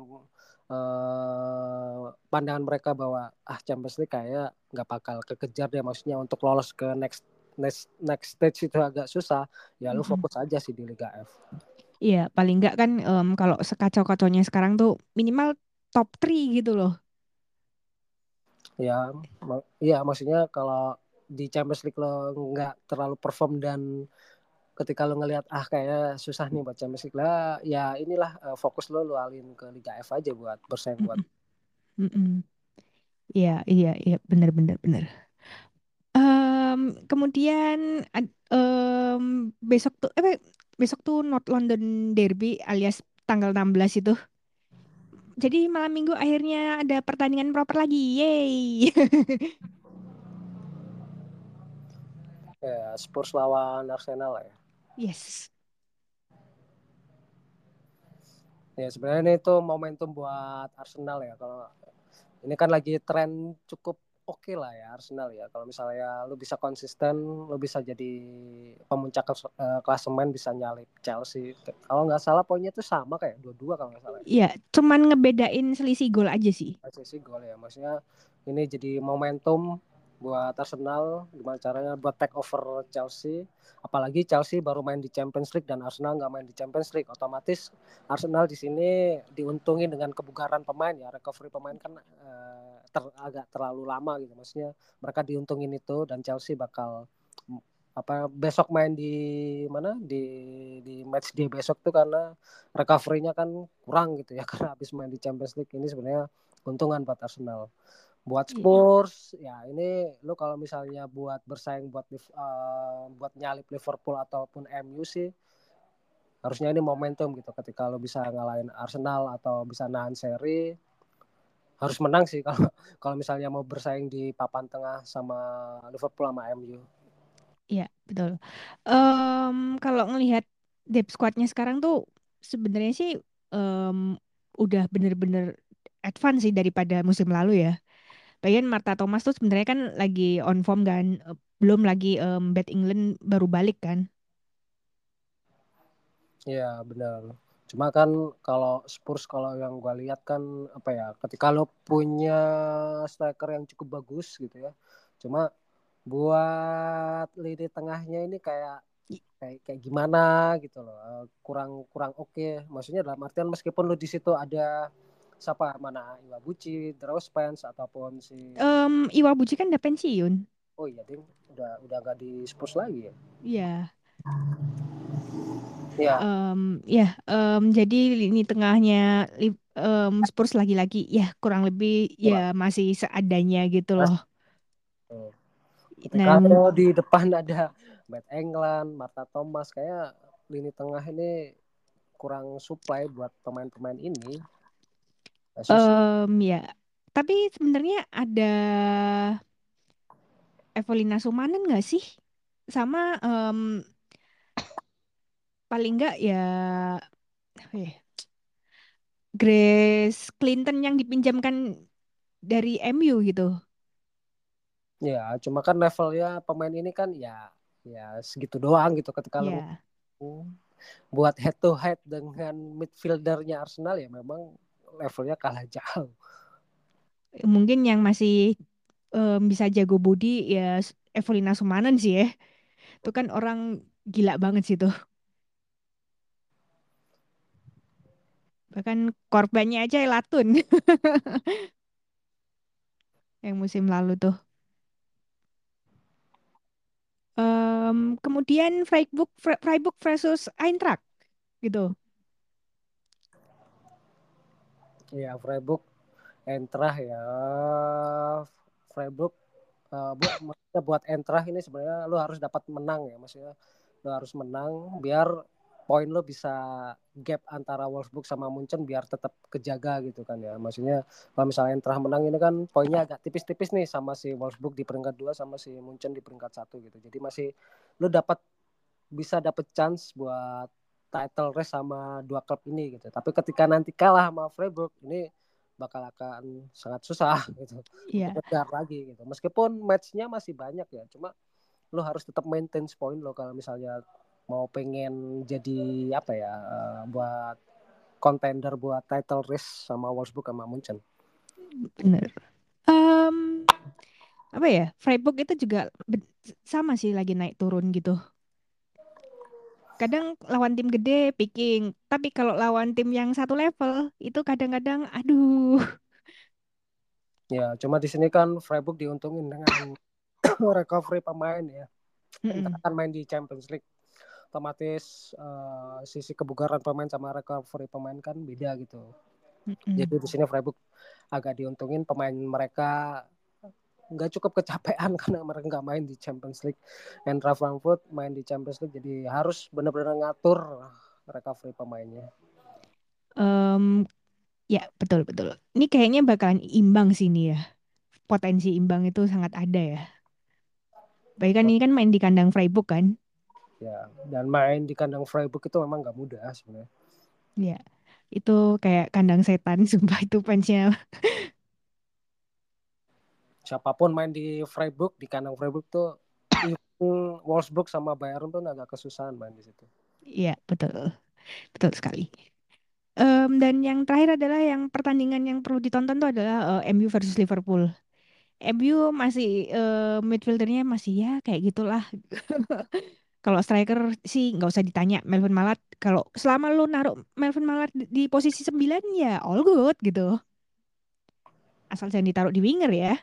eh, pandangan mereka bahwa ah Champions League kayak nggak bakal kekejar deh, maksudnya untuk lolos ke next next next stage itu agak susah. Ya lu Mm-mm. fokus aja sih di Liga F. Iya, paling enggak kan em, kalau sekacau-kacaunya sekarang tuh minimal top tiga gitu loh. Ya, mak- iya maksudnya kalau di Champions League lo nggak terlalu perform dan ketika lo ngelihat ah kayak susah nih buat Champions League lah, ya inilah eh, fokus lo lu alin ke Liga F aja buat bersaing buat. Mm-mm. Mm-mm. Iya, iya, iya, bener, bener, bener. Em, kemudian ad- em, besok tuh, eh besok tuh North London Derby alias tanggal enam belas itu. Jadi malam minggu akhirnya ada pertandingan proper lagi, yeay. Ya, Spurs lawan Arsenal lah ya. Yes. Ya sebenarnya ini tuh momentum buat Arsenal ya. Kalau ini kan lagi tren cukup oke okay lah ya Arsenal ya. Kalau misalnya lu bisa konsisten, lu bisa jadi pemuncak kes- eh, klasemen, bisa nyalip Chelsea. Kalau nggak salah poinnya tuh sama kayak dua-dua kalau nggak salah. Ya, cuman ngebedain selisih gol aja sih. Pasti sih gol ya. Maksudnya ini jadi momentum buat Arsenal gimana caranya buat take over Chelsea. Apalagi Chelsea baru main di Champions League dan Arsenal nggak main di Champions League. Otomatis Arsenal di sini diuntungin dengan kebugaran pemain ya. Recovery pemain kan eh, ter, agak terlalu lama gitu. Maksudnya mereka diuntungin itu dan Chelsea bakal apa besok main di mana di di match day besok tuh karena recovery-nya kan kurang gitu ya karena habis main di Champions League ini sebenarnya keuntungan buat Arsenal. Buat Iya. Spurs ya ini lu kalau misalnya buat bersaing buat uh, buat nyalip Liverpool ataupun M U sih harusnya ini momentum gitu ketika lu bisa ngalahin Arsenal atau bisa nahan seri harus menang sih kalau kalau misalnya mau bersaing di papan tengah sama Liverpool sama M U. Iya, betul. Em, kalau ngelihat depth squadnya sekarang tuh sebenarnya sih em, udah bener-bener advance sih daripada musim lalu ya. Bagian Marta Thomas tuh sebenarnya kan lagi on form kan, Eh, belum lagi em, Bad England baru balik kan. Iya benar. Cuma kan kalau Spurs kalau yang gue lihat kan apa ya, ketika lo punya striker yang cukup bagus gitu ya. Cuma buat lini tengahnya ini kayak I- kayak kayak gimana gitu loh. Eh, Kurang kurang oke. Maksudnya dalam artian meskipun lo di situ ada siapa mana Iwabuchi, Dross Spence ataupun si Em, Iwabuchi kan udah pensiun. oh iya ding udah udah gak di Spurs lagi ya. Iya. Iya, Em, ya, em, jadi lini tengahnya Li- em, Spurs lagi-lagi ya kurang lebih ya kurang. masih seadanya gitu loh. Ketika Dan lo di depan ada Matt England, Marta Thomas, kayak lini tengah ini kurang supply buat pemain-pemain ini, ya susah. Em, ya, tapi sebenarnya ada Evelina Sumanen nggak sih? Sama em, paling nggak ya, apa ya, Grace Clinton yang dipinjamkan dari M U gitu. Ya, cuma kan levelnya pemain ini kan ya ya segitu doang gitu ketika lu Ya, buat head to head dengan midfieldernya Arsenal ya memang levelnya kalah jauh. mungkin yang masih em, bisa jago body ya Evelina Sumanen sih ya. Itu kan orang gila banget sih tuh. Bahkan korbannya aja Latun yang musim lalu tuh. Em, kemudian Freiburg, Fre- Freiburg versus Eintracht gitu. Ya Freiburg Eintracht ya Freiburg uh, buat maksudnya buat Eintracht ini sebenarnya lu harus dapat menang ya, maksudnya lu harus menang biar poin lu bisa gap antara Wolfsburg sama Munchen biar tetap kejaga gitu kan ya. Maksudnya kalau misalnya Eintracht menang ini kan poinnya agak tipis-tipis nih sama si Wolfsburg di peringkat dua sama si Munchen di peringkat satu gitu. Jadi masih lu dapat bisa dapet chance buat title race sama dua klub ini gitu. Tapi ketika nanti kalah sama Freiburg ini bakal akan sangat susah gitu untuk Iya, ngejar lagi gitu. Meskipun matchnya masih banyak ya, cuma lo harus tetap maintain poin lo kalau misalnya mau pengen jadi apa ya uh, buat contender buat title race sama Wolfsburg sama Munchen. bener. Em, apa ya? Freiburg itu juga be- sama sih lagi naik turun gitu. Kadang lawan tim gede picking, tapi kalau lawan tim yang satu level itu kadang-kadang aduh. Ya, cuma di sini kan Freiburg diuntungin dengan recovery pemain ya. Ntar Mm-mm, akan main di Champions League. Otomatis uh, sisi kebugaran pemain sama recovery pemain kan beda gitu. mm-mm. Jadi di sini Freiburg agak diuntungin pemain mereka nggak cukup kecapean karena mereka nggak main di Champions League. Eintracht Frankfurt main di Champions League jadi harus benar-benar ngatur recovery pemainnya. Em, ya betul betul. Ini kayaknya bakalan imbang sih nih ya. Potensi imbang itu sangat ada ya. Baik kan ini kan main di kandang Freiburg kan. Ya, dan main di kandang Freiburg itu memang nggak mudah sebenarnya. Ya, itu kayak kandang setan, sumpah itu fansnya. Siapapun main di Freiburg di kandang Freiburg tuh even Wolfsburg sama Bayern tuh agak kesusahan main di situ. Iya, betul. Betul sekali. Em, dan yang terakhir adalah yang pertandingan yang perlu ditonton tuh adalah eh, M U versus Liverpool. M U masih eh, midfieldernya masih ya kayak gitulah. Kalau striker sih nggak usah ditanya. Melvin Malat, kalau selama lu naruh Melvin Malat di, di posisi sembilan ya all good gitu. Asal jangan ditaruh di winger ya.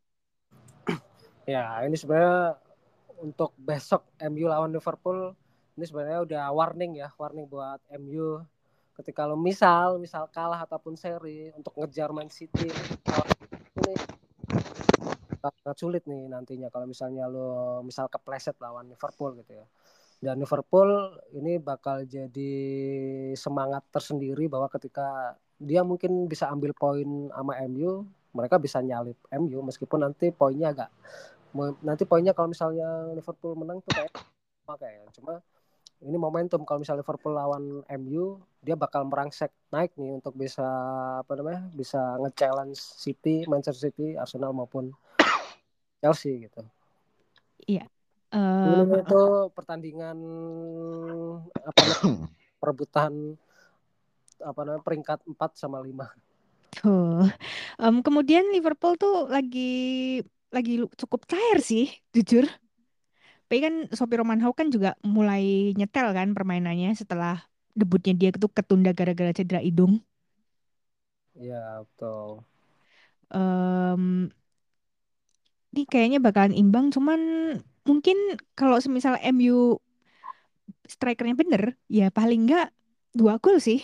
Ya, ini sebenarnya untuk besok M U lawan Liverpool ini sebenarnya udah warning ya, warning buat M U ketika lo misal misal kalah ataupun seri untuk ngejar Man City ini sangat sulit nih nantinya kalau misalnya lo misal kepleset lawan Liverpool gitu ya. Dan Liverpool ini bakal jadi semangat tersendiri bahwa ketika dia mungkin bisa ambil poin sama M U, mereka bisa nyalip M U meskipun nanti poinnya agak nanti poinnya kalau misalnya Liverpool menang tuh kayak kayak cuma ini momentum kalau misalnya Liverpool lawan M U dia bakal merangsek naik nih untuk bisa apa namanya bisa nge-challenge City, Manchester City, Arsenal maupun Chelsea gitu. Iya. Ini Em, itu pertandingan apa namanya perebutan apa namanya peringkat empat sama lima. tuh. Em, kemudian Liverpool tuh lagi lagi lu- cukup cair sih, jujur. Tapi kan Sophie Romanhau kan juga mulai nyetel kan permainannya setelah debutnya dia itu ketunda gara-gara cedera hidung. Ya, betul. Em, ini kayaknya bakalan imbang, cuman mungkin kalau semisal M U strikernya bener, ya paling enggak dua gol sih.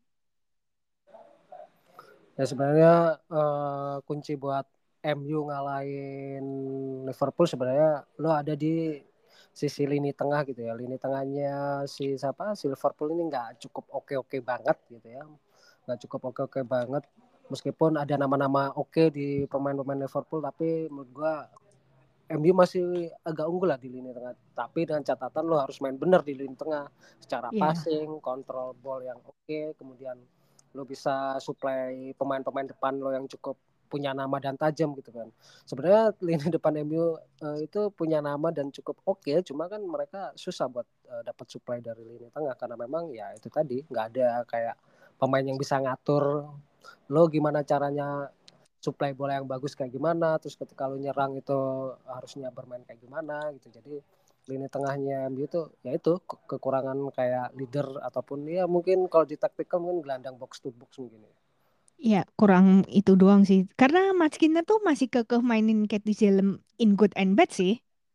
Ya sebenarnya eh, kunci buat M U ngalahin Liverpool sebenarnya lo ada di sisi lini tengah gitu ya. Lini tengahnya si siapa? Si Liverpool ini nggak cukup oke-oke banget gitu ya. Nggak cukup oke-oke banget. Meskipun ada nama-nama oke di pemain-pemain Liverpool, tapi menurut gua M U masih agak unggul lah di lini tengah. Tapi dengan catatan lo harus main bener di lini tengah. Secara Iya, passing, kontrol ball yang oke. Kemudian lo bisa supply pemain-pemain depan lo yang cukup punya nama dan tajam gitu kan. Sebenarnya lini depan M U uh, itu punya nama dan cukup oke. Cuma kan mereka susah buat uh, dapat supply dari lini tengah. Karena memang ya itu tadi. Nggak ada kayak pemain yang bisa ngatur lo gimana caranya supply bola yang bagus kayak gimana, terus ketika lu nyerang itu harusnya bermain kayak gimana gitu. Jadi lini tengahnya M U itu ya itu kekurangan kayak leader ataupun ya mungkin kalau di taktikal mungkin gelandang box to box mungkin ya. iya kurang itu doang sih. Karena Mas Skinner tuh masih kekeh mainin Katie Zelem in good and bad sih.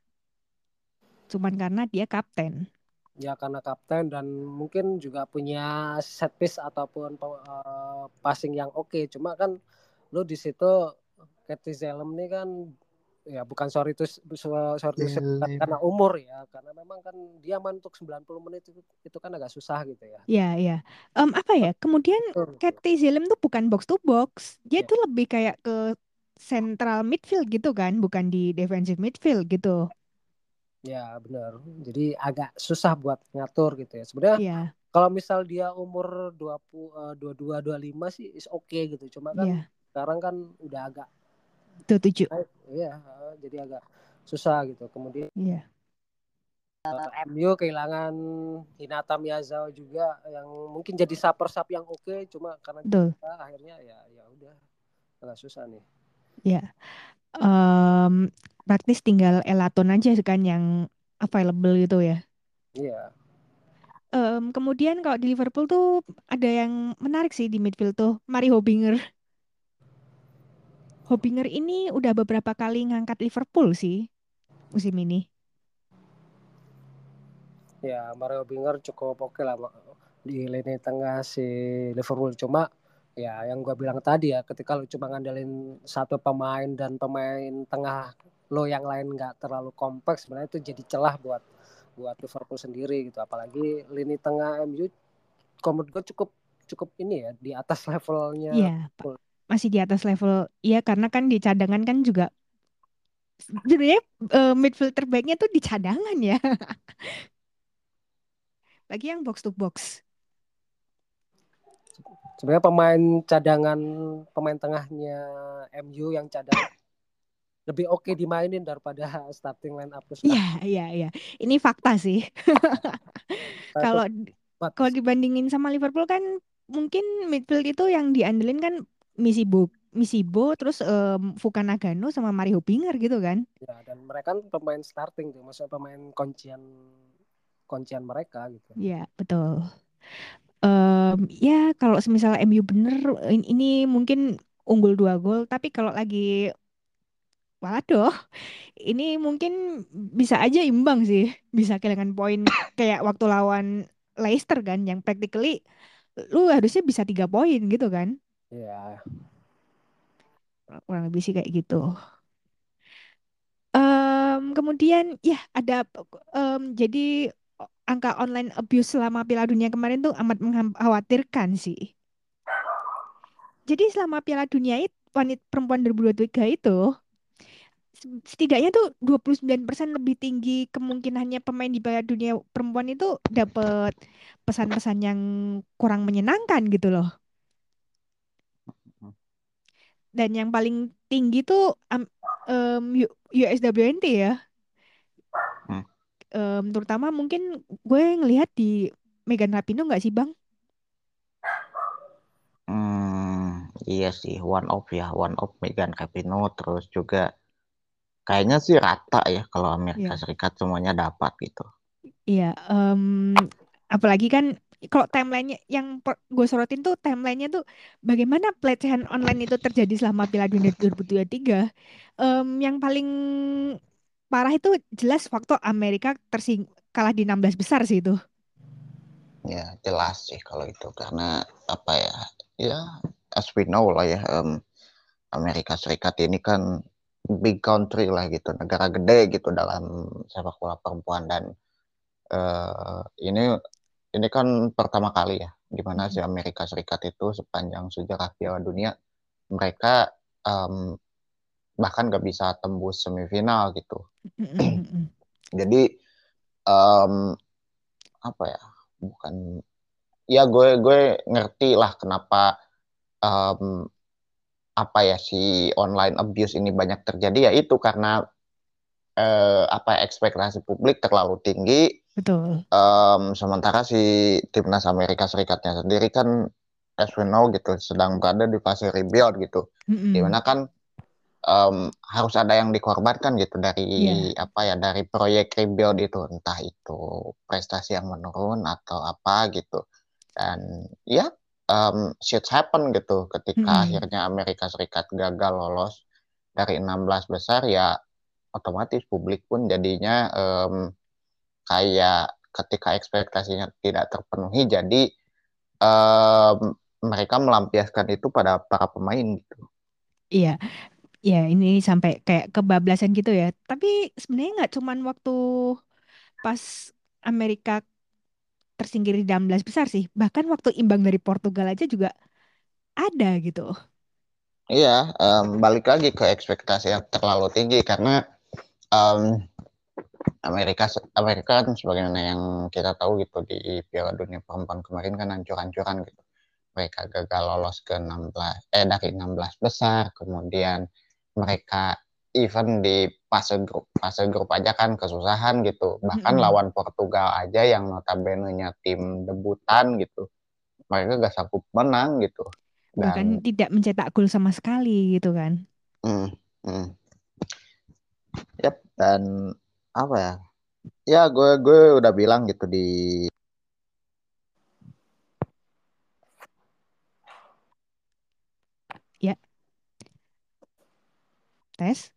Cuman karena dia kapten. Ya karena kapten dan mungkin juga punya set piece ataupun uh, passing yang oke. Okay. Cuma kan lu di situ Katie Zelem ini kan ya bukan sorry itu sorry itu karena umur ya karena memang kan dia main untuk sembilan puluh menit itu, itu kan agak susah gitu ya. Iya, iya. Em, apa ya? Kemudian Betul. Katie Zelem tuh bukan box to box. Dia Ya, tuh lebih kayak ke central midfield gitu kan, bukan di defensive midfield gitu. ya benar. Jadi agak susah buat ngatur gitu ya. Sebenarnya Iya, kalau misal dia umur dua puluh eh, dua puluh dua dua puluh lima sih is oke okay gitu. Cuma kan iya. sekarang kan udah agak Tuh tujuh. naik ya jadi agak susah gitu. Kemudian Iya, M U kehilangan Hinata Miyazao juga yang mungkin jadi saper sap yang oke okay, cuma karena betul. cedera akhirnya ya ya udah agak susah nih. Iya. Em, Praktis tinggal Elaton aja kan yang available gitu ya. Iya. Em, kemudian kalau di Liverpool tuh ada yang menarik sih di midfield tuh, Mari Hobinger. Hobinger ini udah beberapa kali ngangkat Liverpool sih musim ini. Ya Mario Binger cukup oke lah di lini tengah si Liverpool cuma ya yang gue bilang tadi ya ketika lu cuma ngandelin satu pemain dan pemain tengah lo yang lain nggak terlalu kompleks sebenarnya itu jadi celah buat buat Liverpool sendiri gitu apalagi lini tengah M U menurut gue cukup cukup ini ya di atas Iya, levelnya Pak. Liverpool. Masih di atas level. Iya, karena kan di cadangan kan juga sebenarnya eh, midfield terbaiknya tuh di cadangan ya. Lagi yang box to box. Sebenarnya pemain cadangan pemain tengahnya M U yang cadangan lebih oke dimainin daripada starting line up Iya, start. iya, iya. Ini fakta sih. Itu Kalau buat kalau dibandingin sama Liverpool kan mungkin midfield itu yang diandelin kan Misibo, Misibo terus em, Fukan Nagano sama Mario Binger gitu kan. ya dan mereka kan pemain starting tuh maksudnya pemain kuncian kuncian mereka gitu. Iya, betul. Em, ya kalau semisal M U bener in- ini mungkin unggul dua gol, tapi kalau lagi waduh, ini mungkin bisa aja imbang sih, bisa kehilangan poin kayak waktu lawan Leicester kan, yang practically lu harusnya bisa tiga poin gitu kan, Ya, kurang lebih sih kayak gitu. Em, kemudian ya ada em, jadi angka online abuse selama Piala Dunia kemarin tuh amat mengkhawatirkan sih. Jadi selama Piala Dunia itu wanita perempuan dua ribu dua puluh tiga itu setidaknya tuh dua puluh sembilan persen lebih tinggi kemungkinannya pemain di Piala Dunia perempuan itu dapat pesan-pesan yang kurang menyenangkan gitu loh. Dan yang paling tinggi tuh um, um, U- USWNT ya. Hmm. Em, terutama mungkin gue ngelihat di Megan Rapinoe nggak sih Bang? Hmm, iya sih, one off ya, one off Megan Rapinoe, terus juga kayaknya sih rata ya kalau Amerika Iya. Serikat semuanya dapat gitu. Iya, em, apalagi kan kalau timelinenya yang per- gue sorotin tuh timelinenya tuh bagaimana pelecehan online itu terjadi selama Piala Dunia dua ribu dua puluh tiga. Em, yang paling parah itu jelas waktu Amerika tersing kalah di enam belas besar sih itu. Ya jelas sih kalau itu karena apa ya, ya as we know lah ya, em, Amerika Serikat ini kan big country lah gitu, negara gede gitu dalam sepak bola perempuan. Dan uh, ini ini kan pertama kali ya di mana si Mm-mm. Amerika Serikat itu sepanjang sejarah Piala Dunia mereka um, bahkan gak bisa tembus semifinal gitu. Mm-mm. Jadi um, apa ya? Bukan, ya gue gue ngerti lah kenapa um, apa ya si online abuse ini banyak terjadi, ya itu karena eh, apa ekspektasi publik terlalu tinggi. Betul. Um, sementara si timnas Amerika Serikatnya sendiri kan as we know gitu sedang berada di fase rebuild gitu, Mm-mm. dimana kan um, harus ada yang dikorbankan gitu dari Iya. apa ya dari proyek rebuild itu, entah itu prestasi yang menurun atau apa gitu. Dan ya um, shit happen gitu ketika Mm-mm. akhirnya Amerika Serikat gagal lolos dari enam belas besar, ya otomatis publik pun jadinya um, kayak ketika ekspektasinya tidak terpenuhi, jadi um, mereka melampiaskan itu pada para pemain gitu. Iya. Ya, ini sampai kayak kebablasan gitu ya. Tapi sebenarnya nggak cuman waktu pas Amerika tersinggir di enam belas besar sih. Bahkan waktu imbang dari Portugal aja juga ada gitu. Iya, um, balik lagi ke ekspektasi yang terlalu tinggi karena um, Amerika Amerika kan sebagaimana yang kita tahu gitu di Piala Dunia Perempuan kemarin kan hancur-hancuran gitu. Mereka gagal lolos ke enam belas eh dari enam belas besar, kemudian mereka even di fase grup fase grup aja kan kesusahan gitu. Bahkan Mm-mm. lawan Portugal aja yang notabene-nya tim debutan gitu, mereka gak sanggup menang gitu. Bahkan Dan tidak mencetak gol sama sekali gitu kan. mm, mm, yep, dan apa ya? Ya gue gue udah bilang gitu di Ya, tes.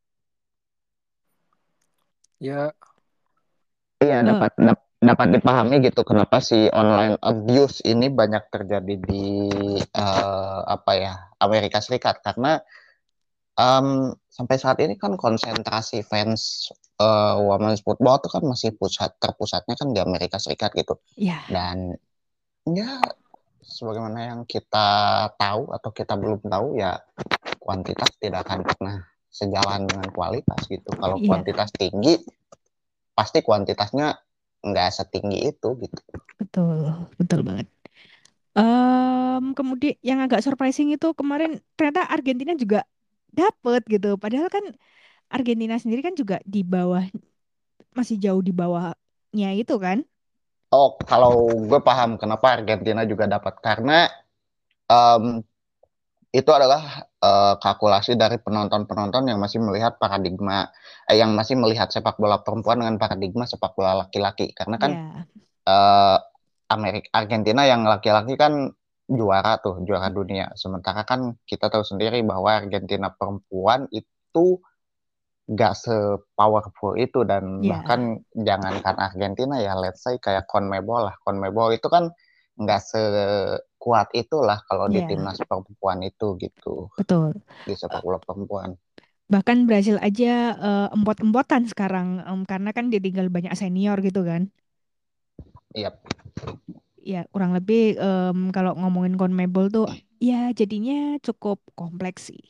Ya, iya Eh, dapat dap- dapat dipahami gitu kenapa si online abuse ini banyak terjadi di eh, apa ya Amerika Serikat, karena em, sampai saat ini kan konsentrasi fans eh, women's football itu kan masih pusat terpusatnya kan di Amerika Serikat gitu. ya, Dan ya sebagaimana yang kita tahu atau kita belum tahu, ya kuantitas tidak akan pernah sejalan dengan kualitas gitu. Kalau iya, kuantitas tinggi pasti kuantitasnya nggak setinggi itu gitu. betul, betul banget. Em, kemudian yang agak surprising itu kemarin ternyata Argentina juga dapet gitu. Padahal kan Argentina sendiri kan juga di bawah, masih jauh di bawahnya itu kan. Oh, kalau gue paham kenapa Argentina juga dapat, karena em, itu adalah eh, kalkulasi dari penonton-penonton yang masih melihat paradigma, eh, yang masih melihat sepak bola perempuan dengan paradigma sepak bola laki-laki. Karena kan Ya, eh, Amerika Argentina yang laki-laki kan juara tuh, juara dunia. Sementara kan kita tahu sendiri bahwa Argentina perempuan itu gak se-powerful itu. Dan bahkan ya, jangankan Argentina ya, let's say kayak CONMEBOL lah. CONMEBOL itu kan nggak sekuat itulah kalau di ya, timnas perempuan itu gitu, betul. di sepak bola perempuan. Bahkan Brasil aja eh, empot-empotan sekarang em, karena kan dia tinggal banyak senior gitu kan. Iya. Ya kurang lebih em, kalau ngomongin CONMEBOL tuh ya jadinya cukup kompleks sih.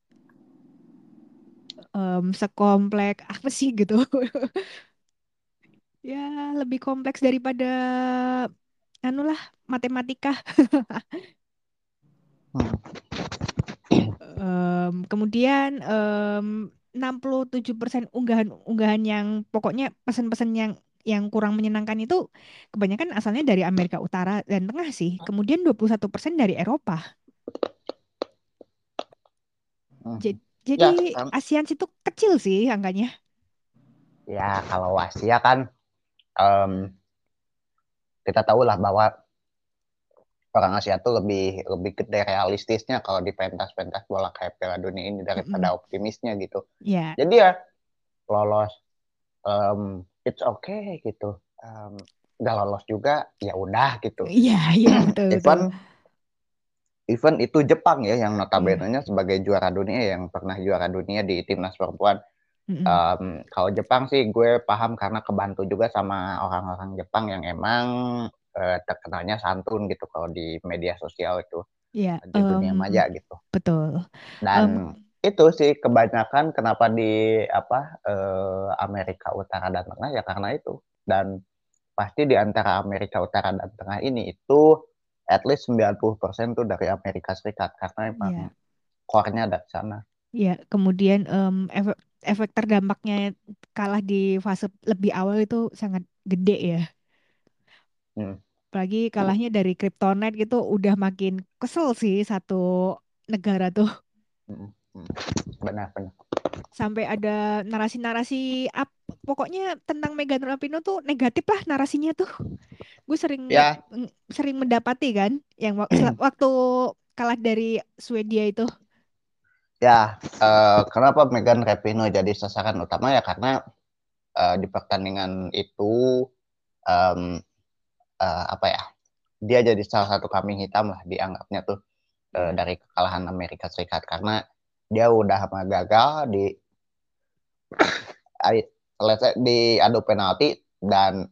Em, sekompleks apa sih gitu. Ya lebih kompleks daripada anulah matematika. Hmm. Em, kemudian em, enam puluh tujuh persen unggahan-unggahan yang pokoknya pesan-pesan yang yang kurang menyenangkan itu kebanyakan asalnya dari Amerika Utara dan Tengah sih. Kemudian dua puluh satu persen dari Eropa. Hmm. Jadi, jadi Ya, kan. ASEAN itu kecil sih angkanya. Ya kalau Asia kan em, kita tahu lah bahwa orang Asia tuh lebih lebih gede realistisnya kalau di pentas-pentas bola kayak Piala Dunia ini daripada Mm-mm. optimisnya gitu. Ya, Jadi ya lolos, um, it's okay gitu. Um, Gak lolos juga ya udah gitu. iya, iya betul betul. Even Even itu Jepang ya yang Iya. notabene-nya sebagai juara dunia, yang pernah juara dunia di timnas perempuan. Mm-mm. Um, kalau Jepang sih gue paham karena kebantu juga sama orang-orang Jepang yang emang uh, terkenalnya santun gitu kalau di media sosial itu Iya, di dunia em, maya gitu. betul. Em, Dan itu sih kebanyakan kenapa di apa eh, Amerika Utara dan Tengah ya karena itu. Dan pasti di antara Amerika Utara dan Tengah ini itu at least sembilan puluh persen tuh dari Amerika Serikat karena emang ya, core-nya dari sana. ya. Kemudian em, efek, efek terdampaknya kalah di fase lebih awal itu sangat gede ya. Hmm. Apalagi kalahnya dari Kryptonite gitu udah makin kesel sih satu negara tuh. Hmm. Hmm. Benar-benar. Sampai ada narasi-narasi up, pokoknya tentang Megan Rapinoe tuh negatif lah narasinya tuh. Gue sering nge- Ya, ng- sering mendapati kan yang wak- sel- waktu kalah dari Swedia itu. ya eh, kenapa Megan Rapinoe jadi sasaran utama ya karena eh, di pertandingan itu em, eh, apa ya dia jadi salah satu kambing hitam lah dianggapnya tuh eh, Ya. dari kekalahan Amerika Serikat karena dia udah gagal di let's say, di adu penalti dan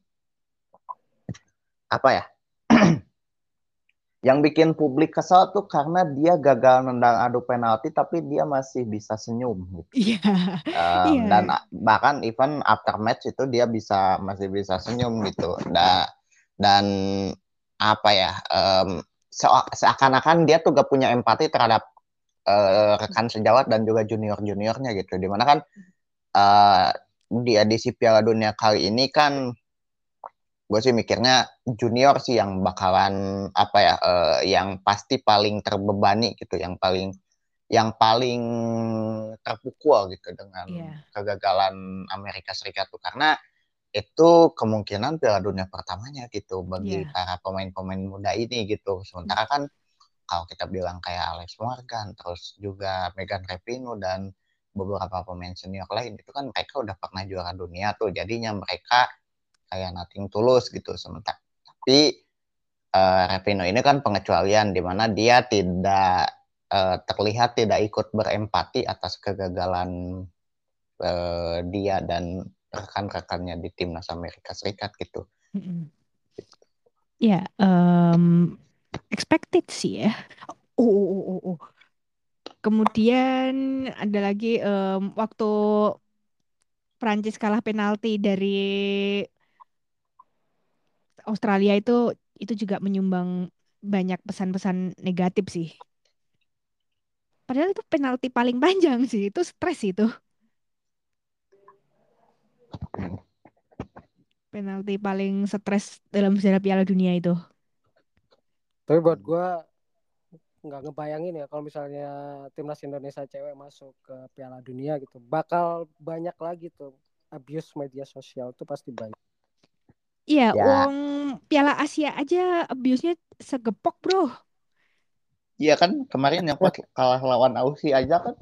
apa ya yang bikin publik kesal tuh karena dia gagal nendang adu penalti tapi dia masih bisa senyum gitu. Iya. Um, Iya. dan bahkan even after match itu dia bisa masih bisa senyum gitu. Da, dan apa ya um, seakan-akan dia tuh gak punya empati terhadap uh, rekan sejawat dan juga junior-juniornya gitu. Dimana kan uh, di edisi Piala Dunia kali ini kan gue sih mikirnya junior sih yang bakalan apa ya uh, yang pasti paling terbebani gitu, yang paling yang paling terpukul gitu dengan Iya. kegagalan Amerika Serikat tuh karena itu kemungkinan Piala Dunia pertamanya gitu bagi Iya. para pemain-pemain muda ini gitu. Sementara kan kalau kita bilang kayak Alex Morgan, terus juga Megan Rapinoe dan beberapa pemain senior lain itu kan mereka udah pernah juara dunia tuh, jadinya mereka kayak nothing tulus gitu. Sementara tapi uh, Rapinoe ini kan pengecualian di mana dia tidak uh, terlihat tidak ikut berempati atas kegagalan uh, dia dan rekan-rekannya di timnas Amerika Serikat gitu. Mm-mm. Ya, em, expected sih ya. Oh, oh, oh, oh, oh. Kemudian ada lagi em, waktu Prancis kalah penalti dari Australia itu itu juga menyumbang banyak pesan-pesan negatif sih. Padahal itu penalti paling panjang sih, itu stres itu. Penalti paling stres dalam sejarah Piala Dunia itu. Tapi buat gue nggak ngebayangin ya kalau misalnya timnas Indonesia cewek masuk ke Piala Dunia gitu, bakal banyak lagi tuh abuse media sosial tuh pasti banyak. Iya, Ya, uang Piala Asia aja abuse-nya segepok, bro. iya kan kemarin yang pas kalah lawan Aussie aja kan.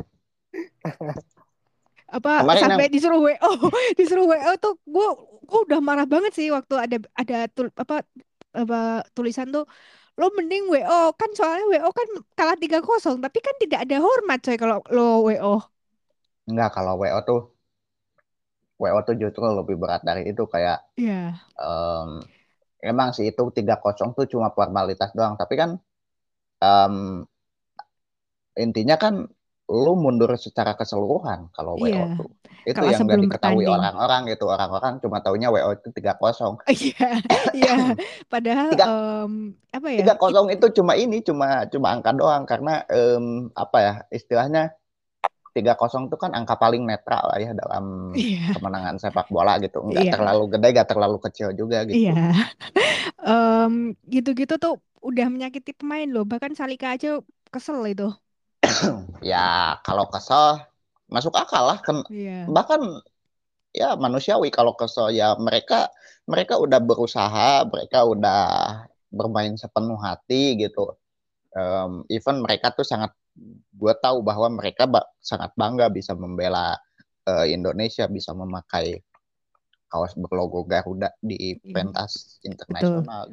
Apa Kemarin yang sampai disuruh W O, disuruh W O tuh gue gue udah marah banget sih waktu ada ada tul, apa apa tulisan tuh lo mending W O kan soalnya W O kan kalah tiga kosong tapi kan tidak ada hormat coy kalau lo W O. enggak kalau W O tuh W O tuh justru lebih berat dari itu kayak Iya. um, emang sih itu tiga kosong tuh cuma formalitas doang tapi kan um, intinya kan lu mundur secara keseluruhan kalau W O Iya. tuh. Itu Kalah yang gak sebelum diketahui bertanding. orang-orang gitu. Orang-orang cuma taunya W O itu tiga kosong. Iya, iya. Padahal Tiga em, apa ya? tiga It, kosong itu cuma ini cuma cuma angka doang karena em, apa ya istilahnya tiga kosong itu kan angka paling netral lah ya dalam iya, kemenangan sepak bola gitu. Nggak iya, terlalu gede, nggak terlalu kecil juga gitu. iya. Em, gitu-gitu tuh udah menyakiti pemain loh. Bahkan Salika aja kesel itu. Ya kalau kesel masuk akal lah. Ken- Iya, bahkan ya manusiawi kalau kesel ya mereka mereka udah berusaha, mereka udah bermain sepenuh hati gitu. Um, even mereka tuh sangat gue tahu bahwa mereka ba- sangat bangga bisa membela uh, Indonesia, bisa memakai kaos berlogo Garuda di iya, pentas betul. internasional gitu.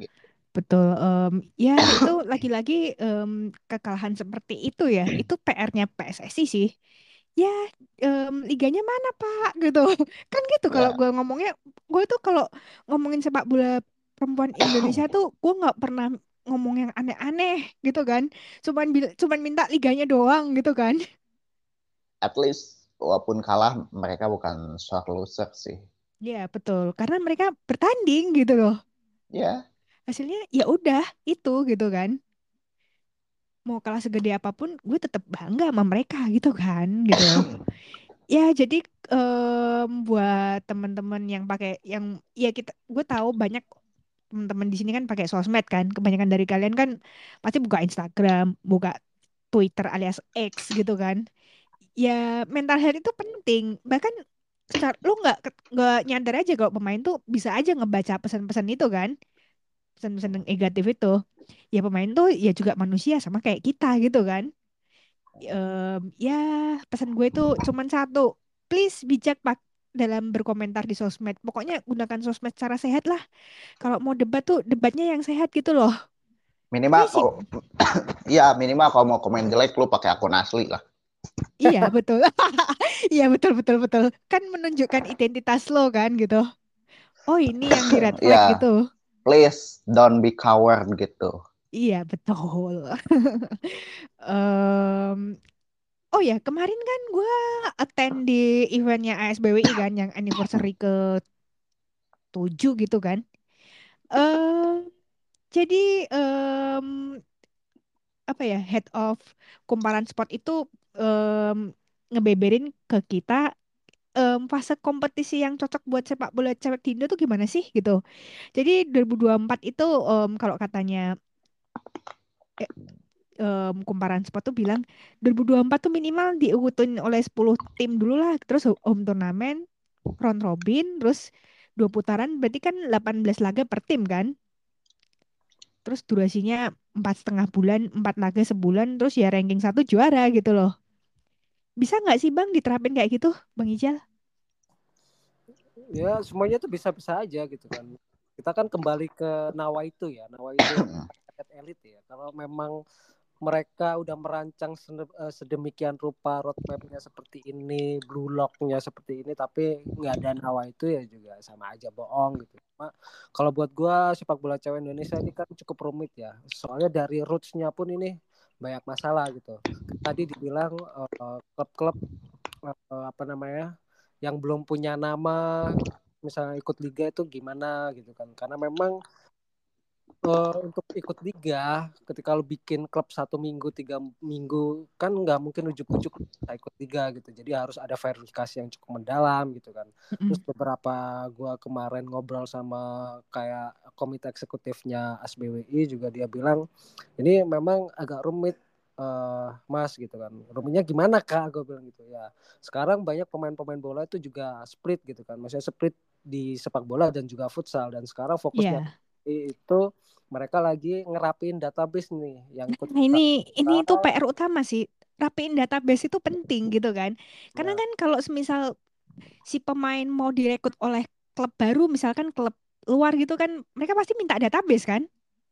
betul. Em, ya itu lagi-lagi em, kekalahan seperti itu ya. Itu P R-nya P S S I sih. Ya, em, liganya mana Pak gitu. Kan gitu kalau Ya, gue ngomongnya, gue tuh kalau ngomongin sepak bola perempuan Indonesia tuh gue nggak pernah ngomong yang aneh-aneh gitu kan. Cuman bil- cuman minta liganya doang gitu kan. at least walaupun kalah mereka bukan sore loser sih. Ya, betul. Karena mereka bertanding gitu loh. Ya, Hasilnya ya udah itu gitu kan. Mau kalah segede apapun, gue tetap bangga sama mereka gitu kan, gitu loh. Ya, jadi em, buat teman-teman yang pakai yang ya kita, gue tahu banyak teman-teman di sini kan pakai sosmed kan. Kebanyakan dari kalian kan pasti buka Instagram, buka Twitter alias X gitu kan. Ya, mental health itu penting. Bahkan secara, lu nggak ket- nggak nyadar aja kalau pemain tuh bisa aja ngebaca pesan-pesan itu kan, pesan-pesan yang negatif itu. Ya pemain tuh ya juga manusia sama kayak kita gitu kan. Em, ya pesan gue tuh cuman satu, please bijak pak dalam berkomentar di sosmed. Pokoknya gunakan sosmed secara sehat lah. Kalau mau debat tuh debatnya yang sehat gitu loh. Itu minimal aja sih. kalau iya minimal kalau mau komen jelek lu pakai akun asli lah. Iya betul. Iya betul betul betul. Kan menunjukkan identitas lo kan gitu. Oh ini yang di red flag gitu. Ya, please don't be coward gitu. Iya betul. Em, oh ya kemarin kan gue attend di eventnya A S B W I kan yang anniversary ke tujuh gitu kan. eh jadi em, apa ya head of kumparan sport itu em, ngebeberin ke kita em, fase kompetisi yang cocok buat sepak bola cewek di Indo tuh gimana sih gitu. Jadi dua ribu dua puluh empat itu em, kalau katanya eh, em, kumparan sport tuh bilang dua ribu dua puluh empat tuh minimal diikutin oleh sepuluh tim dulu lah. Terus home turnamen, round robin, terus dua putaran berarti kan delapan belas laga per tim kan. Terus durasinya empat setengah bulan, empat laga sebulan, terus ya ranking satu juara gitu loh. Bisa nggak sih Bang diterapin kayak gitu, Bang Ijal? Ya semuanya tuh bisa-bisa aja gitu kan. Kita kan kembali ke Nawa itu ya. Nawa itu yang elit ya. Kalau memang mereka udah merancang sene- eh, sedemikian rupa roadmapnya seperti ini, blue locknya seperti ini, tapi nggak ada Nawa itu ya juga sama aja bohong gitu. Cuma kalau buat gua sepak bola cewek Indonesia ini kan cukup rumit ya. Soalnya dari rootsnya pun ini banyak masalah gitu. Tadi dibilang eh, klub-klub eh, apa namanya yang belum punya nama misalnya ikut liga itu gimana gitu kan karena memang eh, untuk ikut liga ketika lu bikin klub satu minggu tiga minggu kan nggak mungkin ujuk-ujuk bisa ikut liga gitu jadi harus ada verifikasi yang cukup mendalam gitu kan terus Mm-mm. beberapa gua kemarin ngobrol sama kayak komite eksekutifnya A S B W I juga dia bilang ini memang agak rumit eh, Mas gitu kan rumitnya gimana Kak gue bilang gitu ya sekarang banyak pemain-pemain bola itu juga split gitu kan maksudnya split di sepak bola dan juga futsal dan sekarang fokusnya Ya. itu mereka lagi ngerapin database nih yang ikut Nah, ini ini itu futsal P R utama sih. Rapiin database itu penting gitu kan. Karena ya kan kalau semisal si pemain mau direkrut oleh klub baru, misalkan klub luar gitu kan, mereka pasti minta database kan?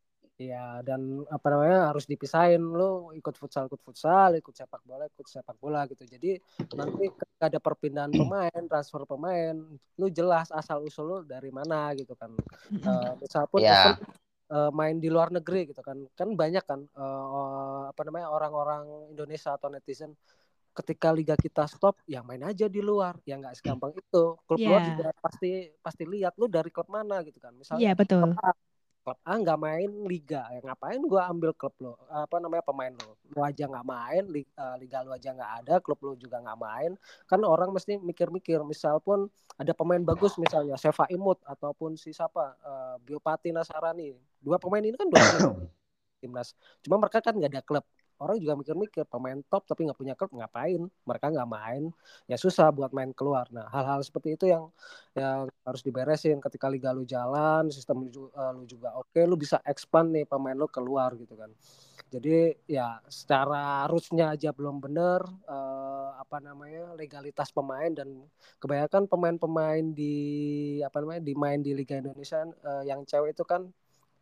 ya dan apa namanya harus dipisahin lu ikut futsal ikut futsal ikut sepak bola ikut sepak bola gitu jadi nanti ketika ada perpindahan pemain transfer pemain lu jelas asal usul lu dari mana gitu kan Mm-mm. uh, misal pun event Ya, uh, main di luar negeri gitu kan kan banyak kan uh, apa namanya orang-orang Indonesia atau netizen ketika liga kita stop yang main aja di luar ya nggak segampang itu klub luar juga Ya, pasti pasti lihat lu dari klub mana gitu kan misalnya iya betul. klub A klub A nggak main liga ya ngapain gua ambil klub lo apa namanya pemain lo lu aja nggak main liga, liga lu aja nggak ada klub lu juga nggak main kan orang mesti mikir-mikir misal pun ada pemain bagus misalnya Seva Imut ataupun si siapa uh, Biopati Nasarani dua pemain ini kan dua pemain timnas. Cuma mereka kan nggak ada klub. Orang juga mikir-mikir pemain top tapi nggak punya klub ngapain? Mereka nggak main, ya susah buat main keluar. Nah hal-hal seperti itu yang yang harus diberesin ketika liga lu jalan, sistem lu, uh, lu juga oke, okay, lu bisa expand nih pemain lu keluar gitu kan. Jadi ya secara rootsnya aja belum bener uh, apa namanya legalitas pemain dan kebanyakan pemain-pemain di apa namanya di main di Liga Indonesia uh, yang cewek itu kan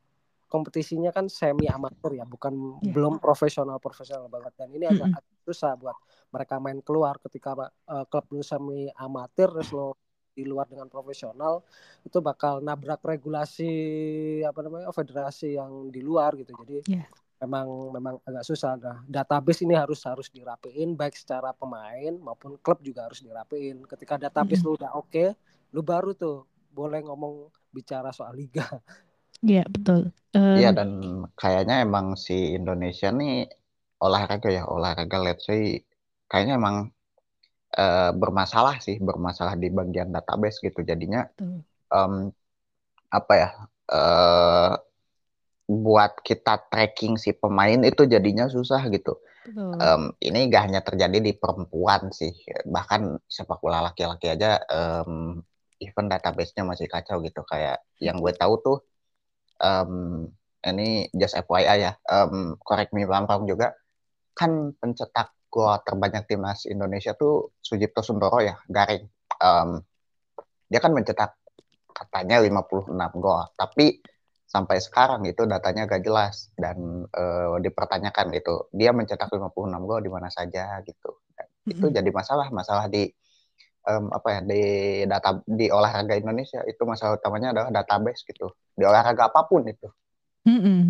kompetisinya kan semi amatir ya, bukan Yeah. belum profesional profesional banget, dan ini agak, Mm-mm. agak susah buat mereka main keluar ketika uh, klub lu semi amatir terus lo di luar dengan profesional, itu bakal nabrak regulasi apa namanya federasi yang di luar gitu. Jadi Yeah. memang memang agak susah. Nah, database ini harus harus dirapiin baik secara pemain maupun klub juga harus dirapiin. Ketika database Mm-mm. lu udah oke, okay, lu baru tuh boleh ngomong bicara soal liga. Iya, yeah, betul. Iya, Um, dan kayaknya emang si Indonesia nih olahraga ya, olahraga let's say kayaknya emang eh, bermasalah sih, bermasalah di bagian database gitu. Jadinya betul. em, apa ya, eh, buat kita tracking si pemain itu jadinya susah gitu. Betul. Em, ini gak hanya terjadi di perempuan sih, bahkan sepak bola laki-laki aja em, even database-nya masih kacau gitu. Kayak yang gue tahu tuh, em, ini just F Y I ya, em, correct me if I'm wrong juga, kan pencetak gol terbanyak timnas Indonesia tuh Sujipto Sundoro ya, Garing. Em, dia kan mencetak katanya lima puluh enam gol, tapi sampai sekarang itu datanya gak jelas dan uh, dipertanyakan gitu. Dia mencetak lima puluh enam gol di mana saja gitu. Dan itu Mm-mm. jadi masalah, masalah di um, apa ya di data di olahraga Indonesia itu masalah utamanya adalah database gitu. Di olahraga apapun itu. Mm-mm.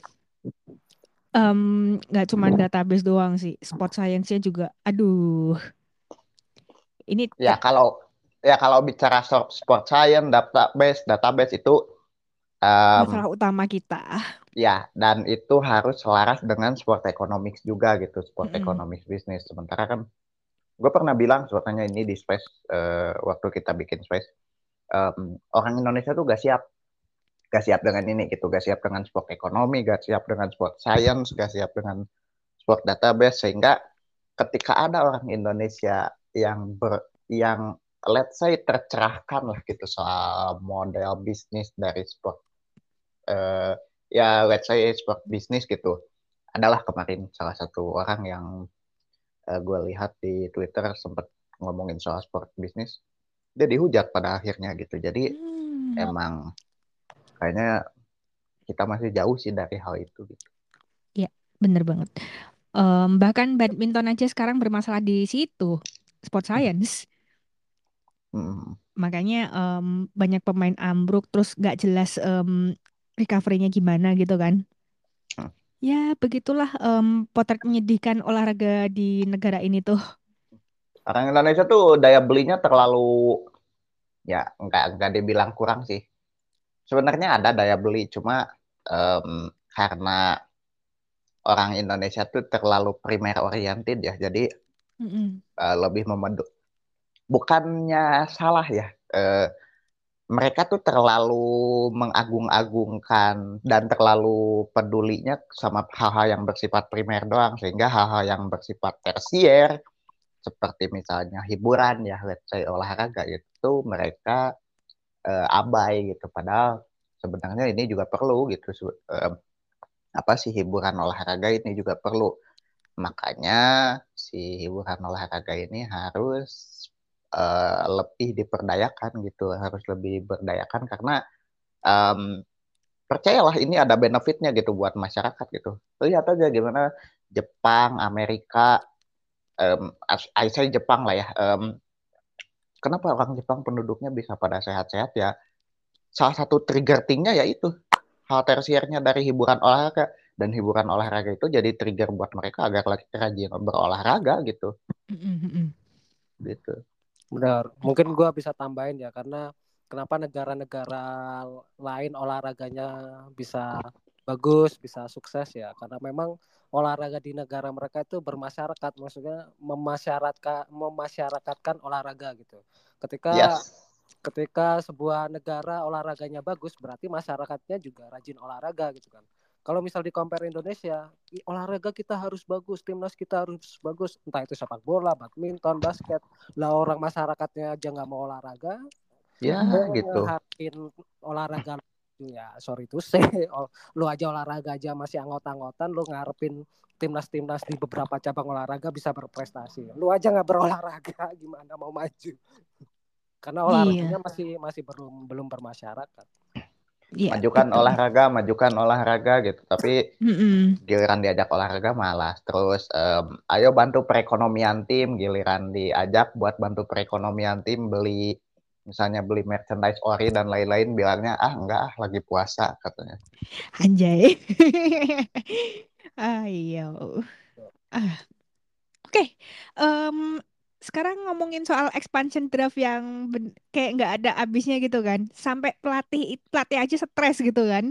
Um, nggak cuma database doang sih, sport science-nya juga. Aduh, ini Ya te- kalau ya kalau bicara sport science, database, database itu um, masalah utama kita. ya, dan itu harus selaras dengan sport economics juga gitu, sport Mm-mm. economics bisnis. Sementara kan gue pernah bilang sebenarnya ini di space uh, waktu kita bikin space, um, orang Indonesia tuh gak siap, gak siap dengan ini gitu, gak siap dengan sport ekonomi, gak siap dengan sport science, gak siap dengan sport database, sehingga ketika ada orang Indonesia yang ber, yang let's say tercerahkan lah gitu soal model bisnis dari sport, uh, ya let's say sport bisnis gitu, adalah kemarin salah satu orang yang uh, gue lihat di Twitter sempat ngomongin soal sport bisnis, dia dihujat pada akhirnya gitu. Jadi Hmm. emang kayaknya kita masih jauh sih dari hal itu gitu. Ya, bener banget. Um, bahkan badminton aja sekarang bermasalah di situ, sport science. Hmm. Makanya em, banyak pemain ambruk terus nggak jelas em, recovery-nya gimana gitu kan. Ya begitulah em, potret menyedihkan olahraga di negara ini tuh. Orang Indonesia tuh daya belinya terlalu, ya nggak nggak dibilang kurang sih. Sebenarnya ada daya beli, cuma em, karena orang Indonesia tuh terlalu primer oriented ya, jadi Mm-mm. eh, lebih memeduk. Bukannya salah ya, eh, mereka tuh terlalu mengagung-agungkan dan terlalu pedulinya sama hal-hal yang bersifat primer doang, sehingga hal-hal yang bersifat tersier seperti misalnya hiburan ya, let's say olahraga itu mereka eh, abai gitu. Padahal sebenarnya ini juga perlu gitu. Eh, apa sih hiburan olahraga ini juga perlu. Makanya si hiburan olahraga ini harus eh, lebih diperdayakan gitu, harus lebih diberdayakan karena um, percayalah ini ada benefitnya gitu buat masyarakat gitu. Lihat aja gimana Jepang, Amerika, um, I say Jepang lah ya. Um, kenapa orang Jepang penduduknya bisa pada sehat-sehat ya? Salah satu trigger thing-nya yaitu hal tersiernya dari hiburan olahraga, dan hiburan olahraga itu jadi trigger buat mereka agar lagi rajin berolahraga gitu. Mm-mm. Gitu. Benar. Mungkin gua bisa tambahin ya, karena kenapa negara-negara lain olahraganya bisa bagus, bisa sukses ya, karena memang olahraga di negara mereka itu bermasyarakat, maksudnya memasyaratkan memasyarakatkan olahraga gitu. Ketika Yes. ketika sebuah negara olahraganya bagus, berarti masyarakatnya juga rajin olahraga gitu kan. Kalau misal di compare Indonesia, olahraga kita harus bagus, timnas kita harus bagus, entah itu sepak bola, badminton, basket. Lah orang masyarakatnya aja nggak mau olahraga, Ya gitu. ngeharapin olahraga ya sorry tuh say, lu aja olahraga aja masih anggot-anggotan, lu ngarepin timnas-timnas di beberapa cabang olahraga bisa berprestasi. Lu aja nggak berolahraga, gimana mau maju? Karena olahraganya Iya. masih masih belum belum bermasyarakat. Iya, majukan betul. olahraga, majukan olahraga gitu. Tapi Mm-mm. giliran diajak olahraga malas. Terus em, ayo bantu perekonomian tim, giliran diajak buat bantu perekonomian tim beli misalnya beli merchandise ori dan lain-lain bilangnya ah enggak ah lagi puasa katanya. Anjay. Ayo. Ah, oke. Em, sekarang ngomongin soal expansion draft yang ben- kayak nggak ada habisnya gitu kan. Sampai pelatih pelatih aja stres gitu kan.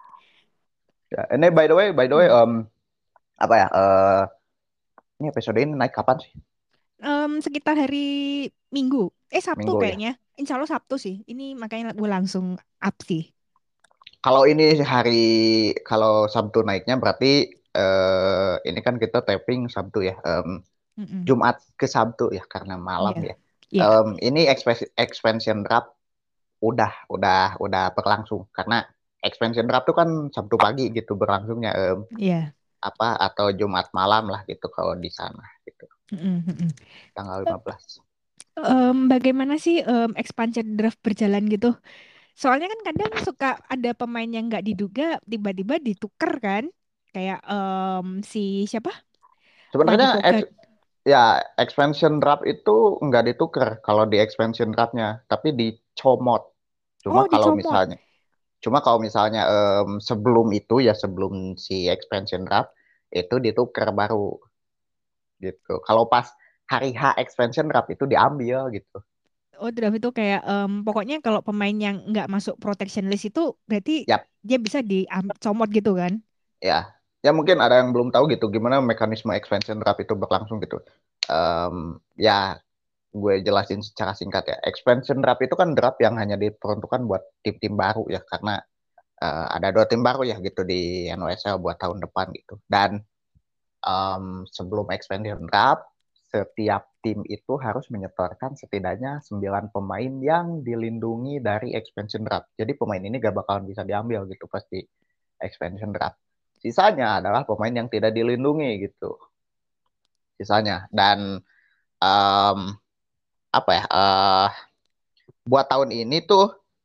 Ya, ini by the way, by the way, Hmm. em, apa ya? eh ini episode ini naik kapan sih? Em, sekitar hari Minggu. Eh Sabtu Minggu ya. kayaknya. Insya Allah Sabtu sih. Ini makanya gue langsung up sih. Kalau ini hari kalau Sabtu naiknya berarti eh ini kan kita taping Sabtu ya. Em, Mm-mm. Jumat ke Sabtu ya karena malam Iya. ya. Iya. Em, ini expansion expansion draft udah udah udah berlangsung karena expansion draft tuh kan Sabtu pagi gitu berlangsungnya em, Iya. apa atau Jumat malam lah gitu kalau di sana gitu Mm-mm, mm-mm. tanggal lima belas. Em, bagaimana sih em, expansion draft berjalan gitu? Soalnya kan kadang suka ada pemain yang nggak diduga tiba-tiba ditukar kan? Kayak em, si siapa? Madi Sebenarnya Pogat. ex- ya expansion draft itu nggak ditukar kalau di expansion draftnya, tapi dicomot. Cuma Oh, kalau dicomot. misalnya, cuma kalau misalnya em, sebelum itu ya sebelum si expansion draft itu ditukar baru gitu. Kalau pas hari H expansion draft itu diambil gitu. Oh, draft itu kayak em, pokoknya kalau pemain yang nggak masuk protection list itu berarti Yap, dia bisa dicomot gitu kan? ya. Ya mungkin ada yang belum tahu gitu gimana mekanisme expansion draft itu berlangsung gitu. Em, ya gue jelasin secara singkat ya. Expansion draft itu kan draft yang hanya diperuntukkan buat tim-tim baru ya karena eh, ada dua tim baru ya gitu di N W S L buat tahun depan gitu. Dan em, sebelum expansion draft setiap tim itu harus menyetorkan setidaknya sembilan pemain yang dilindungi dari expansion draft. Jadi pemain ini gak bakalan bisa diambil gitu pasti expansion draft. Sisanya adalah pemain yang tidak dilindungi gitu. Sisanya dan em, apa ya? eh buat tahun ini tuh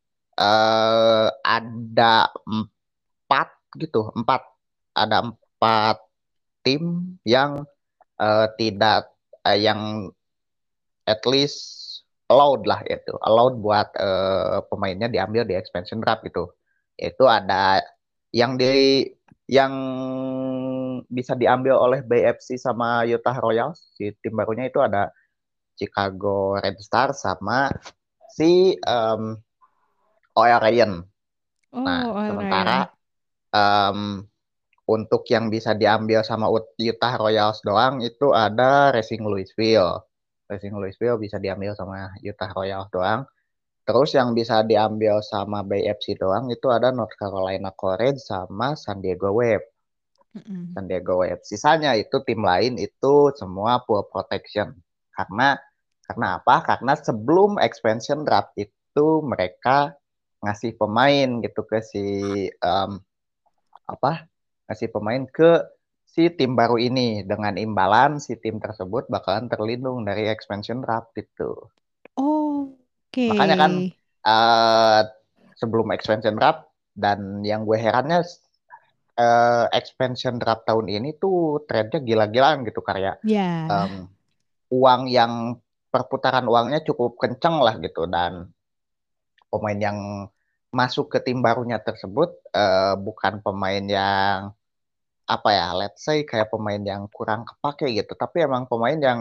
eh ada empat gitu, empat ada empat tim yang eh, tidak eh, yang at least allowed lah itu, allowed buat eh, pemainnya diambil di expansion draft gitu. Itu ada yang di yang bisa diambil oleh B F C sama Utah Royals, si tim barunya itu ada Chicago Red Stars sama si um, O L Reign. Nah, Oh, All Ryan. sementara um, untuk yang bisa diambil sama Utah Royals doang itu ada Racing Louisville. Racing Louisville bisa diambil sama Utah Royals doang. Terus yang bisa diambil sama Bay F C doang itu ada North Carolina Courage sama San Diego Wave. Mm-mm. San Diego Wave. Sisanya itu tim lain itu semua full protection. Karena karena apa? Karena sebelum expansion draft itu mereka ngasih pemain gitu ke si um, apa ngasih pemain ke si tim baru ini dengan imbalan si tim tersebut bakalan terlindung dari expansion draft gitu. Oh, Makanya kan oke. uh, sebelum expansion draft dan yang gue herannya uh, expansion draft tahun ini tuh trendnya gila-gilaan gitu kayak um, Ya. uang yang perputaran uangnya cukup kenceng lah gitu dan pemain yang masuk ke tim barunya tersebut uh, bukan pemain yang apa ya, let's say kayak pemain yang kurang kepake gitu, tapi emang pemain yang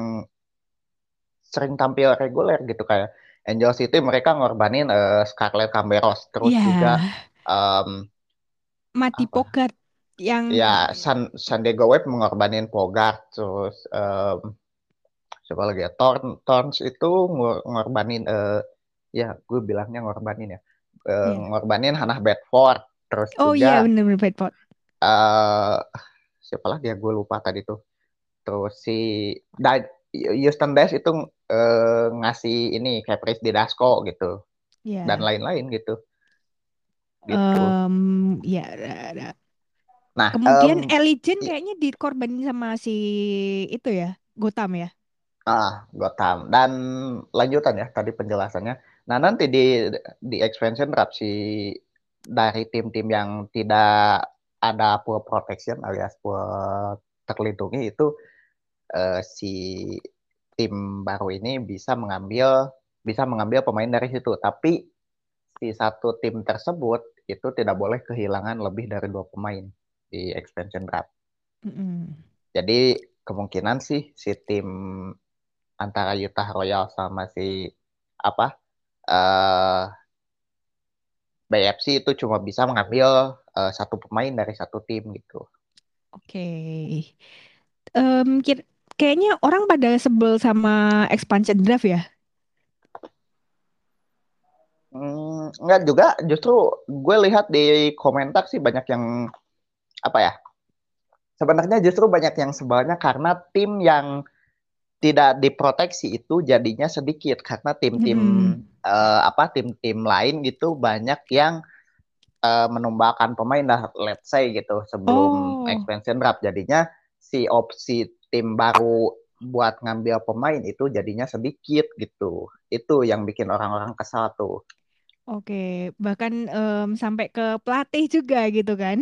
sering tampil reguler gitu kayak Angel City mereka ngorbanin uh, Scarlett Camberos, terus juga Ya, um, Mati apa Pogat yang ya San, San Diego Wave mengorbanin Pogard, terus um, siapa lagi ya Torn, Torns itu ngor- ngorbanin uh, ya gue bilangnya ngorbanin ya uh, ya. ngorbanin Hannah Bedford, terus Oh juga iya bener-bener bad pot. uh, siapa lagi ya gue lupa tadi tuh. Terus si Da- Houston Dash itu eh, ngasih ini Caprice di Dasco gitu dan Ya. lain-lain gitu gitu. Em, ya, da- da. Nah, Kemudian em, Elijah i- kayaknya dikorbanin sama si itu ya, Gotham ya. ah Gotham dan lanjutan ya tadi penjelasannya. Nah, nanti di di expansion draft si dari tim-tim yang tidak ada pool protection alias pool terlindungi itu eh, si tim baru ini bisa mengambil bisa mengambil pemain dari situ. Tapi si satu tim tersebut itu tidak boleh kehilangan lebih dari dua pemain di expansion draft. Mm-mm. Jadi kemungkinan sih si tim antara Utah Royals sama si apa eh B F C itu cuma bisa mengambil eh, satu pemain dari satu tim gitu. Oke. Em, kir- Kayaknya orang pada sebel sama expansion draft ya. Hmm, enggak juga, justru gue lihat di komentar sih banyak yang apa ya? Sebenarnya justru banyak yang sebelnya karena tim yang tidak diproteksi itu jadinya sedikit karena tim-tim Mm-mm. eh, apa tim-tim lain gitu banyak yang eh, menumbalkan pemain lah let's say gitu sebelum Oh, expansion draft jadinya si opsi tim baru buat ngambil pemain itu jadinya sedikit gitu. Itu yang bikin orang-orang kesal tuh. oke. Bahkan em, sampai ke pelatih juga gitu kan.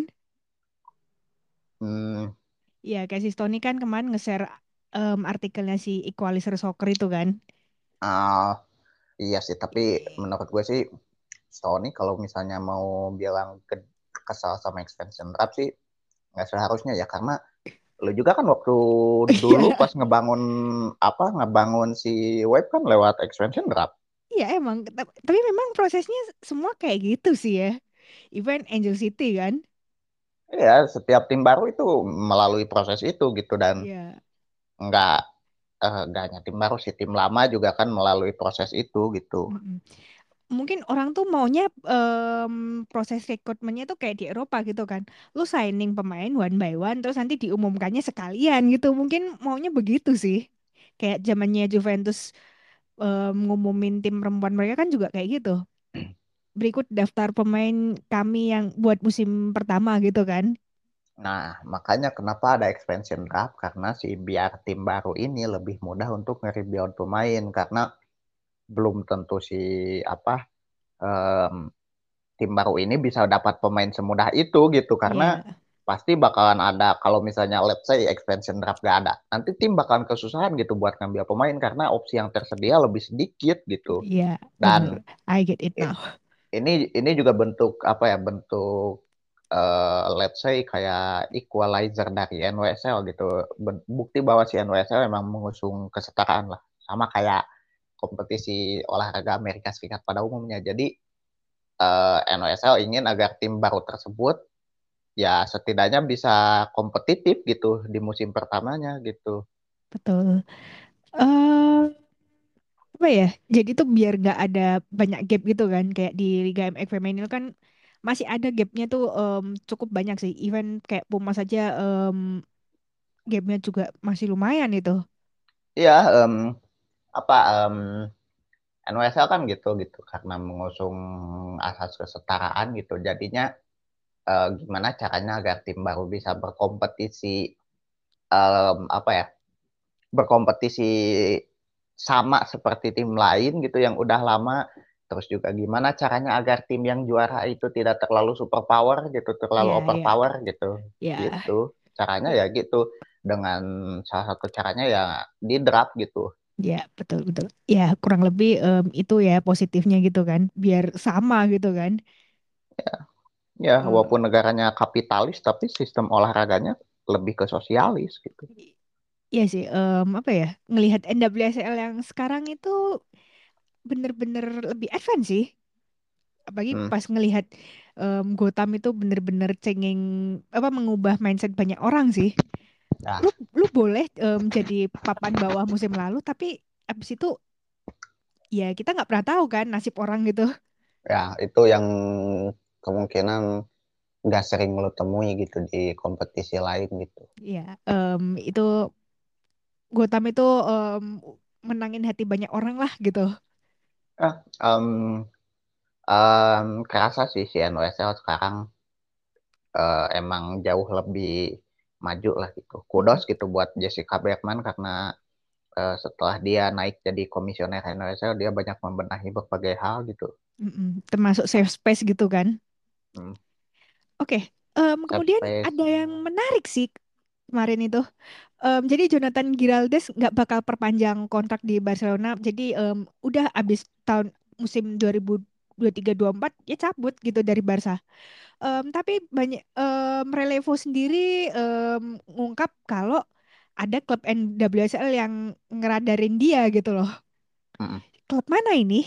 Hmm, Ya, kayak si Stony kan kemarin nge-share em, artikelnya si Equalizer Soccer itu kan. ah, iya sih, tapi Iya. menurut gue sih Sony kalau misalnya mau bilang ke, kesal sama expansion draft sih nggak seharusnya ya karena lu juga kan waktu dulu Iya, pas ngebangun apa ngebangun si web kan lewat expansion draft. iya emang. Ta- Tapi memang prosesnya semua kayak gitu sih ya. Even Angel City kan. Ya, setiap tim baru itu melalui proses itu gitu dan Iya. nggak eh, nggak hanya tim baru sih tim lama juga kan melalui proses itu gitu. Mm-mm. Mungkin orang tuh maunya em, proses rekrutmennya tuh kayak di Eropa gitu kan. Lu signing pemain one by one terus nanti diumumkannya sekalian gitu. Mungkin maunya begitu sih. Kayak zamannya Juventus em, ngumumin tim perempuan mereka kan juga kayak gitu. Berikut daftar pemain kami yang buat musim pertama gitu kan. Nah, makanya kenapa ada expansion draft karena si biar tim baru ini lebih mudah untuk nge-rebuild pemain karena belum tentu si apa em, tim baru ini bisa dapat pemain semudah itu gitu karena Iya, pasti bakalan ada kalau misalnya let's say expansion draft gak ada nanti tim bakalan kesusahan gitu buat ngambil pemain karena opsi yang tersedia lebih sedikit gitu iya dan bener. I get it now. ini ini juga bentuk apa ya bentuk eh, let's say kayak equalizer dari N W S L gitu Ben- bukti bahwa si N W S L memang mengusung kesetaraan lah sama kayak kompetisi olahraga Amerika Serikat pada umumnya jadi eh, N W S L ingin agar tim baru tersebut ya setidaknya bisa kompetitif gitu di musim pertamanya gitu. Betul. Eh apa ya? Jadi tuh biar nggak ada banyak gap gitu kan, kayak di Liga M X Female kan masih ada gapnya tuh em, cukup banyak sih. Even kayak Puma saja em, gapnya juga masih lumayan itu. Iya, em, apa em, N W S L kan gitu gitu karena mengusung asas kesetaraan gitu. Jadinya eh, gimana caranya agar tim baru bisa berkompetisi em, apa ya? Berkompetisi sama seperti tim lain gitu yang udah lama. Terus juga gimana caranya agar tim yang juara itu tidak terlalu super power gitu, terlalu Ya, ya, overpower gitu. ya, Gitu. Caranya ya gitu. Dengan salah satu caranya ya di draft gitu. ya, betul, betul. Ya, kurang lebih em, itu ya positifnya gitu kan, biar sama gitu kan. Ya, Eh, walaupun negaranya kapitalis tapi sistem olahraganya lebih ke sosialis gitu. Iya sih, em, apa ya, ngelihat N W S L yang sekarang itu bener-bener lebih advance sih. Apalagi Hmm. pas ngelihat em, Gotham itu bener-bener cengeng, apa mengubah mindset banyak orang sih. Nah, Lu lu boleh em, jadi papan bawah musim lalu, tapi abis itu ya kita nggak pernah tahu kan nasib orang gitu. ya itu yang kemungkinan nggak sering lo temui gitu di kompetisi lain gitu. Ya, em, itu Gotham itu em, menangin hati banyak orang lah gitu. Ah, em, em, kerasa sih si N W S L sekarang eh, emang jauh lebih maju lah gitu. Kudos Mm-mm. gitu buat Jessica Bergman karena eh, setelah dia naik jadi komisioner N W S L dia banyak membenahi berbagai hal gitu. Mm-mm. Termasuk safe space gitu kan. Hmm, Oke, em, kemudian sampai ada yang sembilan. menarik sih kemarin itu. Em, jadi Jonathan Giraldes nggak bakal perpanjang kontrak di Barcelona. Jadi em, udah abis tahun musim dua ribu dua puluh tiga dua ribu empat ya cabut gitu dari Barca. Em, tapi banyak em, Relevo sendiri em, ngungkap kalau ada klub N W S L yang ngeradarin dia gitu loh. Mm-mm. Klub mana ini?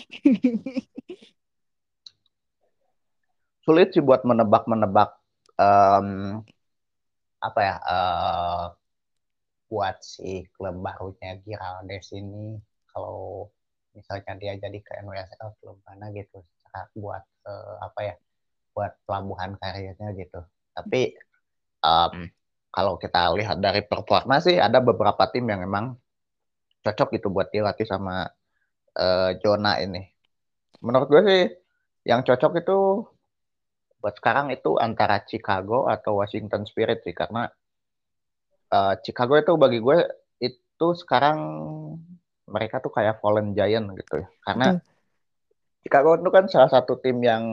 Sulit sih buat menebak-menebak em, apa ya eh, buat si klub barunya Giraldes ini kalau misalnya dia jadi ke N W S L klub mana gitu secara buat eh, apa ya buat pelabuhan karirnya gitu. Tapi em, kalau kita lihat dari performa sih ada beberapa tim yang emang cocok gitu buat dilatih sama eh, Jona ini. Menurut gue sih yang cocok itu buat sekarang itu antara Chicago atau Washington Spirit sih karena eh, Chicago itu bagi gue itu sekarang mereka tuh kayak fallen giant gitu ya. Karena Betul. Chicago itu kan salah satu tim yang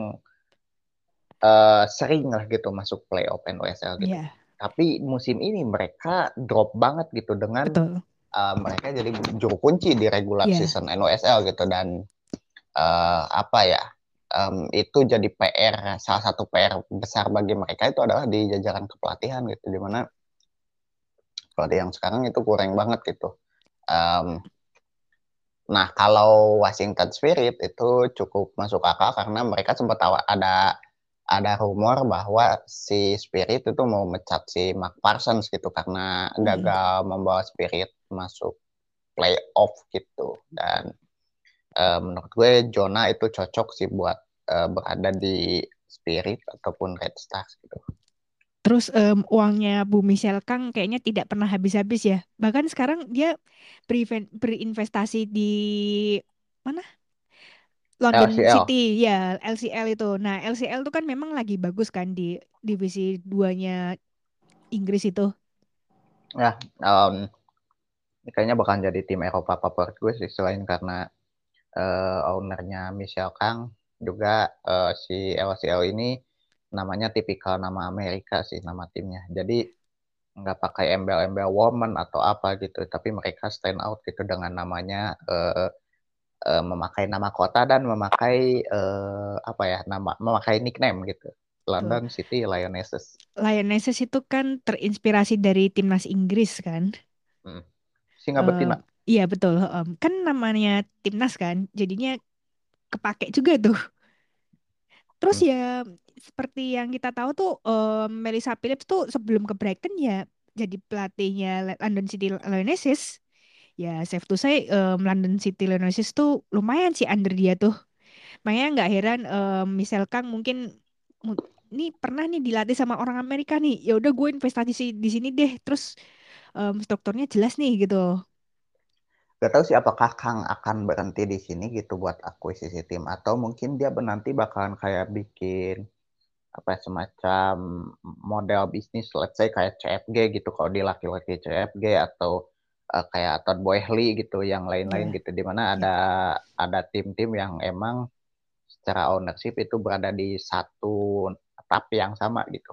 eh, sering lah gitu masuk playoff N W S L gitu. Iya, Tapi musim ini mereka drop banget gitu dengan betul. eh, mereka jadi juru kunci di regular Iya. season N W S L gitu dan eh, apa ya em, itu jadi P R salah satu P R besar bagi mereka itu adalah di jajaran kepelatihan gitu dimana pelatih yang sekarang itu kurang banget gitu. Em, nah kalau Washington Spirit itu cukup masuk akal karena mereka sempat tahu ada ada rumor bahwa si Spirit itu mau mecat si Mark Parsons gitu karena Mm. gagal membawa Spirit masuk playoff gitu dan eh, menurut gue Jonah itu cocok sih buat eh, berada di Spirit ataupun Red Stars gitu. Terus em, uangnya Bu Michelle Kang kayaknya tidak pernah habis-habis ya. Bahkan sekarang dia berinven- berinvestasi di mana? London L C L City, ya L C L itu. Nah, L C L itu kan memang lagi bagus kan di divisi duanya Inggris itu. ya um, kayaknya bakal jadi tim Eropa favorit gue sih selain karena eh, ownernya Michelle Kang juga eh, si L C L ini namanya tipikal nama Amerika sih nama timnya. Jadi nggak pakai embel-embel woman atau apa gitu, tapi mereka stand out gitu dengan namanya eh, eh, memakai nama kota dan memakai eh, apa ya nama memakai nickname gitu. Betul. London City Lionesses. Lionesses itu kan terinspirasi dari timnas Inggris kan. Hmm. Singa Eh, betina. iya betul. Em, kan namanya timnas kan, jadinya kepake juga tuh. Terus Hmm. ya seperti yang kita tahu tuh em, Melissa Phillips tuh sebelum ke Brighton ya jadi pelatihnya London City Lionesses. Ya safe to say em, London City Lionesses tuh lumayan sih under dia tuh. Makanya nggak heran em, Michelle Kang mungkin mu- ini pernah nih dilatih sama orang Amerika nih. Ya udah gue investasi si- di sini deh. Terus em, strukturnya jelas nih gitu. Gak tahu sih apakah Kang akan berhenti di sini gitu buat akuisisi tim atau mungkin dia nanti bakalan kayak bikin apa ya, semacam model bisnis let's say kayak C F G gitu kalau di laki-laki C F G atau eh, kayak Todd Boehly gitu yang lain-lain Ya, gitu di mana ada ya. ada tim-tim yang emang secara ownership itu berada di satu tapi yang sama gitu.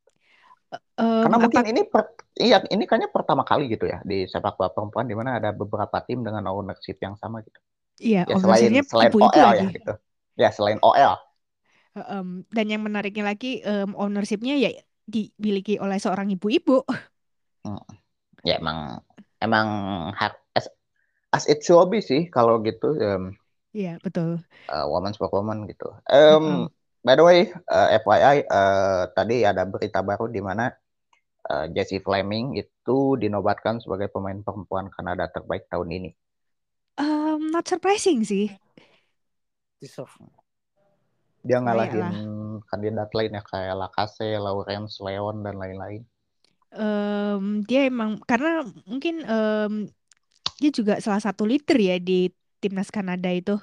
Em, Karena mungkin apa ini per, iya ini kayaknya pertama kali gitu ya di sepak bola perempuan di mana ada beberapa tim dengan ownership yang sama gitu. Iya, Ya selain ownershipnya selain ibu-ibu O L lagi. ya gitu. Ya selain O L. Em, dan yang menariknya lagi em, ownershipnya ya dimiliki oleh seorang ibu-ibu. Hmm, ya emang emang hak as, as it should be sih kalau gitu um, Iya, betul. uh, woman for woman gitu. Um, Heeh. by the way, uh, F Y I uh, tadi ada berita baru di mana uh, Jessie Fleming itu dinobatkan sebagai pemain perempuan Kanada terbaik tahun ini. Em, not surprising sih. Deserve. Dia Layak ngalahin lah. kandidat lain ya kayak Lacazette, Lawrence Leon dan lain-lain. Em, dia emang karena mungkin em, dia juga salah satu leader ya di timnas Kanada itu.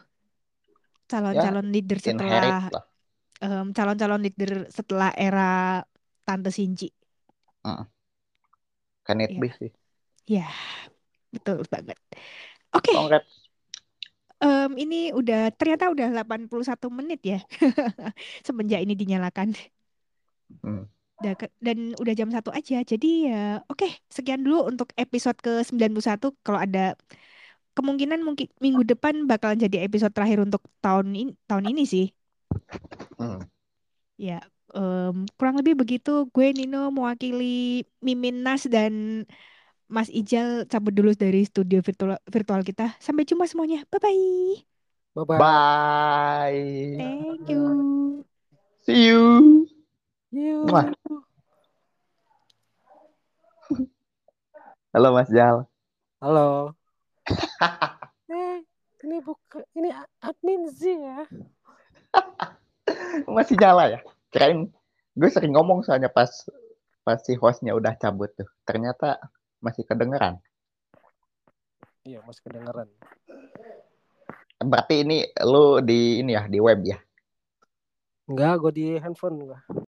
Ya Calon-calon leader inherit setelah lah. em, calon-calon leader setelah era Tante Shinji. Uh, can it Ya, be sih. ya, betul banget. Oke, Congrats. Em, ini udah ternyata udah delapan puluh satu menit ya semenjak ini dinyalakan. Hmm. Udah ke- Dan udah jam satu aja. Jadi ya oke, sekian dulu untuk episode ke sembilan puluh satu. Kalau ada kemungkinan mungkin minggu depan bakalan jadi episode terakhir untuk tahun ini, tahun ini sih. Hmm. Ya, em, kurang lebih begitu. Gue Nino mewakili Mimin Nas dan Mas Ijal cabut dulu dari studio virtual virtual kita. Sampai jumpa semuanya. Bye-bye. Bye bye. Bye. Thank you. See you. Mwah. You. Halo Mas Jal. Halo. Eh, ini bukan ini admin Z ya. Masih nyala ya? Kirain gue sering ngomong soalnya pas pas si hostnya udah cabut tuh. Ternyata masih kedengeran. Iya, masih kedengeran. Berarti ini lu di ini ya di web ya? Enggak, gue di handphone gua.